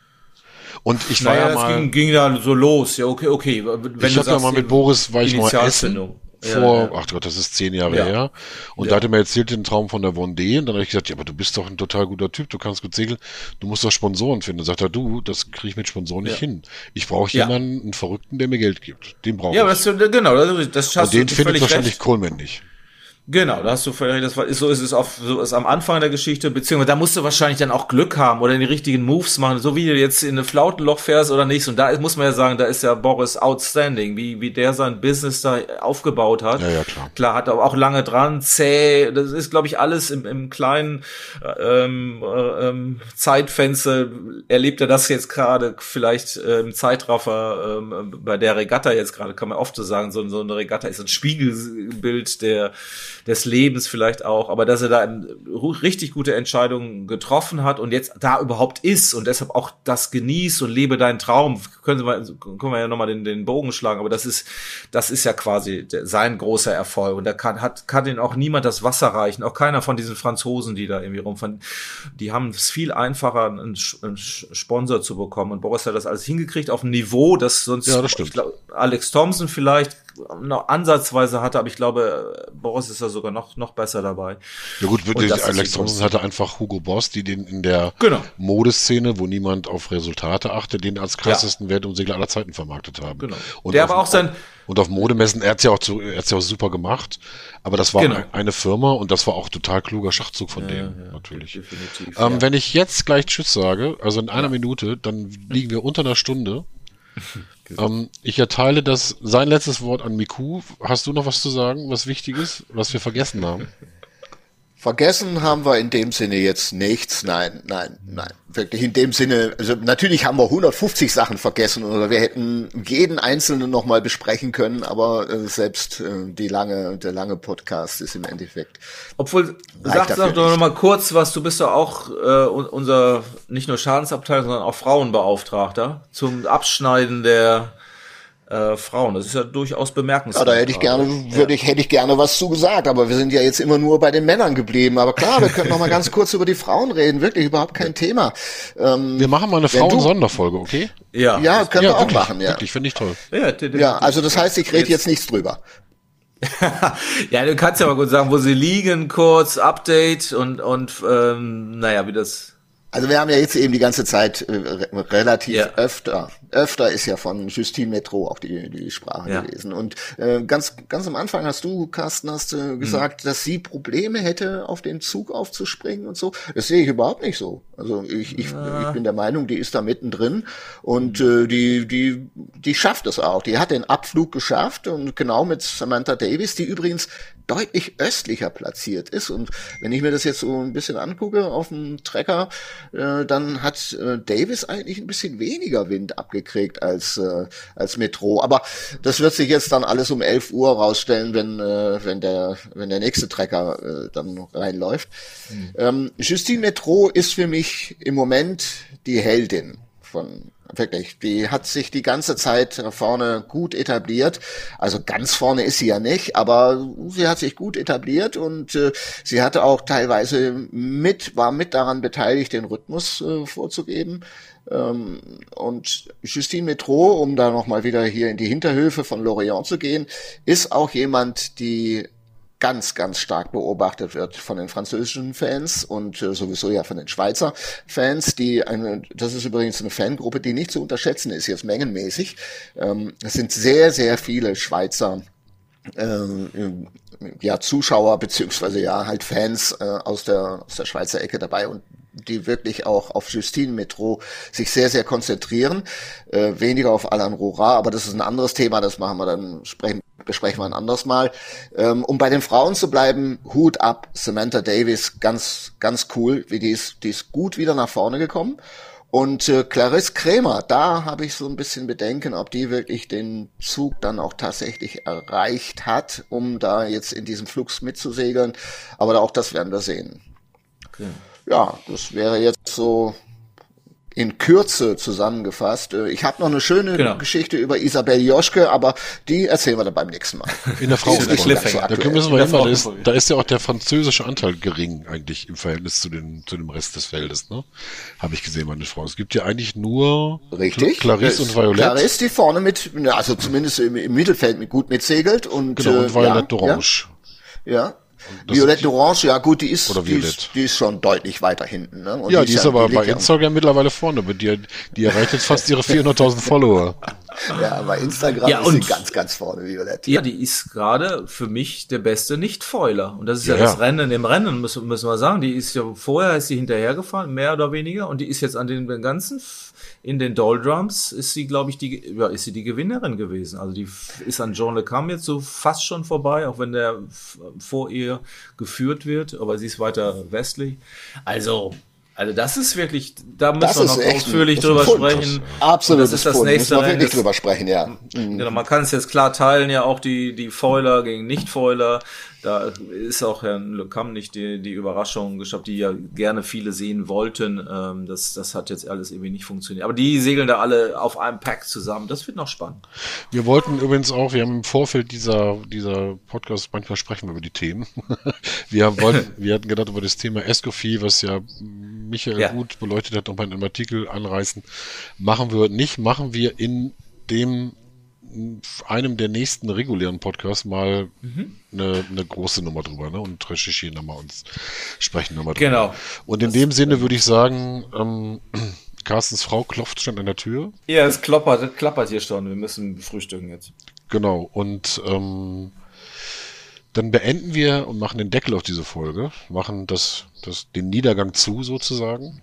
Und ich war naja, ja das mal, ging, ging da so los. Ja, okay, okay. Wenn ich du habe ja sagst, mal mit die Boris, war ich mal essen. Initialzündung. Ja, Vor, ja. ach Gott, das ist zehn Jahre Ja. her. Und Ja. da hat er mir erzählt den Traum von der Vendée. Und dann habe ich gesagt, ja, aber du bist doch ein total guter Typ, du kannst gut segeln, du musst doch Sponsoren finden. Dann sagt er, du, das kriege ich mit Sponsoren nicht Ja. hin. Ich brauche Ja. jemanden, einen Verrückten, der mir Geld gibt. Den brauche Ja, aber ich. das, genau, das, das hast Und den du findet völlig wahrscheinlich recht. Coleman nicht. Genau, da hast du völlig, das war, so ist es auf, so ist am Anfang der Geschichte, beziehungsweise da musst du wahrscheinlich dann auch Glück haben oder die richtigen Moves machen, so wie du jetzt in eine Flautenloch fährst oder nicht. Und da ist, muss man ja sagen, da ist ja Boris outstanding, wie, wie der sein Business da aufgebaut hat. Ja, ja, klar. Klar, hat er auch lange dran, zäh, das ist, glaube ich, alles im, im kleinen ähm, äh, ähm, Zeitfenster. Erlebt er das jetzt gerade vielleicht äh, im Zeitraffer ähm, bei der Regatta jetzt gerade, kann man oft so sagen, so, so eine Regatta ist ein Spiegelbild der des Lebens vielleicht auch, aber dass er da eine richtig gute Entscheidungen getroffen hat und jetzt da überhaupt ist und deshalb auch das genießt und lebe deinen Traum, können wir, können wir ja nochmal den, den Bogen schlagen, aber das ist, das ist ja quasi der, sein großer Erfolg und da kann, hat, kann ihn auch niemand das Wasser reichen, auch keiner von diesen Franzosen, die da irgendwie rumfahren, die haben es viel einfacher, einen, einen Sponsor zu bekommen und Boris hat das alles hingekriegt auf ein Niveau, das sonst, Ja, das stimmt. ich glaub, Alex Thompson vielleicht noch ansatzweise hatte, aber ich glaube, Boris ist da sogar noch noch besser dabei. Ja gut, Und das ist Alex die Thompson große- hatte einfach Hugo Boss, die den in der Genau. Modeszene, wo niemand auf Resultate achtet, den als krassesten Wert und Segler aller Zeiten vermarktet haben. Genau. Und Der auf, aber auch sein- und auf Modemessen, er hat's ja auch zu, er hat's ja auch super gemacht, aber das war Genau. eine Firma und das war auch total kluger Schachzug von dem, natürlich. Definitiv. Ähm, ja. Wenn ich jetzt gleich Tschüss sage, also in einer Minute, dann liegen wir unter einer Stunde. ähm, ich erteile das, sein letztes Wort an Miku. Hast du noch was zu sagen, was wichtig ist, was wir vergessen haben? Vergessen haben wir in dem Sinne jetzt nichts. Nein, nein, nein. Wirklich in dem Sinne, also natürlich haben wir hundertfünfzig Sachen vergessen oder wir hätten jeden einzelnen nochmal besprechen können, aber äh, selbst äh, die lange, der lange Podcast ist im Endeffekt. Obwohl, sag, Reicht dafür sag doch nicht. noch mal kurz was, du bist ja auch äh, un- unser, nicht nur Schadensabteilung, sondern auch Frauenbeauftragter zum Abschneiden der äh, Frauen. Das ist ja durchaus Ja, bemerkenswert. da hätte ich gerne, würde ich, hätte ich gerne was zu gesagt, aber wir sind ja jetzt immer nur bei den Männern geblieben. Aber klar, wir können noch mal ganz kurz über die Frauen reden, wirklich überhaupt kein Thema. Ähm, Wir machen mal eine Wenn du- Frauen-Sonderfolge, okay? Ja, ja, können wir auch wirklich, machen, ja. Wirklich, finde ich toll. ja, d- d- Ja, also das heißt, ich rede jetzt nichts drüber. ja, du kannst ja mal kurz sagen, wo sie liegen, kurz, Update und, und ähm, naja, wie das... Also wir haben ja jetzt eben die ganze Zeit äh, re- relativ Ja. öfter, öfter ist ja von Justine Metro auch die, die Sprache Ja. gewesen. Und äh, ganz ganz am Anfang hast du, Carsten, hast äh, gesagt, Mhm. dass sie Probleme hätte, auf den Zug aufzuspringen und so. Das sehe ich überhaupt nicht so. Also ich, ich, ich bin der Meinung, die ist da mittendrin und äh, die, die, die schafft es auch. Die hat den Abflug geschafft und genau mit Samantha Davis, die übrigens deutlich östlicher platziert ist. Und wenn ich mir das jetzt so ein bisschen angucke auf dem Trecker, äh, dann hat äh, Davis eigentlich ein bisschen weniger Wind abgekriegt gekriegt als äh, als Métros. Aber das wird sich jetzt dann alles um elf Uhr rausstellen, wenn äh, wenn der wenn der nächste Trecker äh, dann reinläuft. Mhm. Ähm, Justine Métros ist für mich im Moment die Heldin von wirklich. Die hat sich die ganze Zeit vorne gut etabliert. Also ganz vorne ist sie ja nicht, aber sie hat sich gut etabliert und äh, sie hatte auch teilweise mit, war mit daran beteiligt, den Rhythmus äh, vorzugeben. Ähm, und Justine Métros, um da nochmal wieder hier in die Hinterhöfe von Lorient zu gehen, ist auch jemand, die ganz, ganz stark beobachtet wird von den französischen Fans und äh, sowieso ja von den Schweizer Fans, die eine, das ist übrigens eine Fangruppe, die nicht zu unterschätzen ist, jetzt mengenmäßig. Ähm, es sind sehr, sehr viele Schweizer ähm, ja, Zuschauer beziehungsweise ja halt Fans äh, aus der, aus der Schweizer Ecke dabei und die wirklich auch auf Justine Métros sich sehr, sehr konzentrieren, äh, weniger auf Alain Rorat, aber das ist ein anderes Thema, das machen wir dann, sprechen, besprechen wir ein anderes Mal. Ähm, um bei den Frauen zu bleiben, Hut ab, Samantha Davis, ganz, ganz cool, wie die ist, die ist gut wieder nach vorne gekommen. Und äh, Clarisse Krämer, da habe ich so ein bisschen Bedenken, ob die wirklich den Zug dann auch tatsächlich erreicht hat, um da jetzt in diesem Flux mitzusegeln, aber auch das werden wir sehen. Okay. Ja, das wäre jetzt so in Kürze zusammengefasst. Ich habe noch eine schöne genau. Geschichte über Isabelle Joschke, aber die erzählen wir dann beim nächsten Mal. In der Frauenfolge. So da müssen wir hin, da ist, da ist ja auch der französische Anteil gering eigentlich im Verhältnis zu, den, zu dem Rest des Feldes, ne? Habe ich gesehen, meine Frau. Es gibt ja eigentlich nur Richtig. Clarisse und Violette. Clarisse, die vorne mit, also zumindest im, im Mittelfeld mit gut mitsegelt und genau, und Violette ja, d'Orange. Ja. ja. Violette d'Orange, ja gut, die ist, die ist, die ist schon deutlich weiter hinten. Ne? Und ja, die, die ist, ist aber bei Instagram mittlerweile vorne. Die, die erreicht jetzt fast ihre vierhunderttausend Follower. Ja, bei Instagram ja, ist sie ganz, ganz vorne, Violette. Ja, die ist gerade für mich der beste Nicht-Foiler. Und das ist ja, ja das ja. Rennen im Rennen, müssen, müssen wir sagen. Die ist ja, vorher ist sie hinterhergefahren, mehr oder weniger. Und die ist jetzt an den, den ganzen, in den Doldrums ist sie, glaube ich, die, ja, ist sie die Gewinnerin gewesen. Also die ist an Jean Le Cam jetzt so fast schon vorbei, auch wenn der vor ihr geführt wird. Aber sie ist weiter westlich. Also, Also das ist wirklich, da müssen das wir noch ausführlich drüber sprechen. Absolut. Das ist das nächste. Müssen wir wirklich drüber sprechen, ja. Mhm. Genau, man kann es jetzt klar teilen, ja auch die die Foiler gegen Nicht-Foiler. Da ist auch Herrn Le Cam nicht die die Überraschung geschafft, die ja gerne viele sehen wollten. Ähm, das das hat jetzt alles irgendwie nicht funktioniert. Aber die segeln da alle auf einem Pack zusammen. Das wird noch spannend. Wir wollten übrigens auch, wir haben im Vorfeld dieser dieser Podcast, manchmal sprechen wir über die Themen. wir wollten, wir hatten gedacht über das Thema Escoffier, was ja Michael ja. gut beleuchtet hat, noch mal in einem Artikel anreißen. Machen wir nicht, machen wir in dem einem der nächsten regulären Podcasts mal mhm. eine, eine große Nummer drüber, ne? Und recherchieren nochmal und sprechen nochmal drüber. Genau. Und in das, dem Sinne würde ich sagen, ähm, Carstens Frau klopft schon an der Tür. Ja, es kloppert, es klappert hier schon. Wir müssen frühstücken jetzt. Genau. Und ähm, dann beenden wir und machen den Deckel auf diese Folge, machen das, das, den Niedergang zu sozusagen.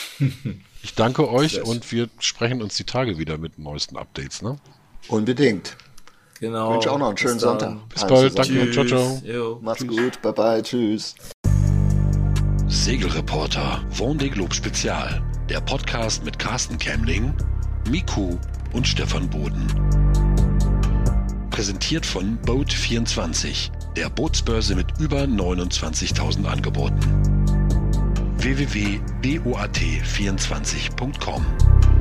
Ich danke euch und wir sprechen uns die Tage wieder mit neuesten Updates, ne? Unbedingt. Genau. Ich wünsche auch noch einen schönen Sonntag. Bis bald, danke, ciao, ciao. Jo, Macht's tschüss. Gut, bye bye, tschüss. Segelreporter Vendée Globe Spezial, der Podcast mit Carsten Kämmling, Miku und Stefan Boden. Präsentiert von Boat vierundzwanzig, der Bootsbörse mit über neunundzwanzigtausend Angeboten. w w w punkt boat vierundzwanzig punkt com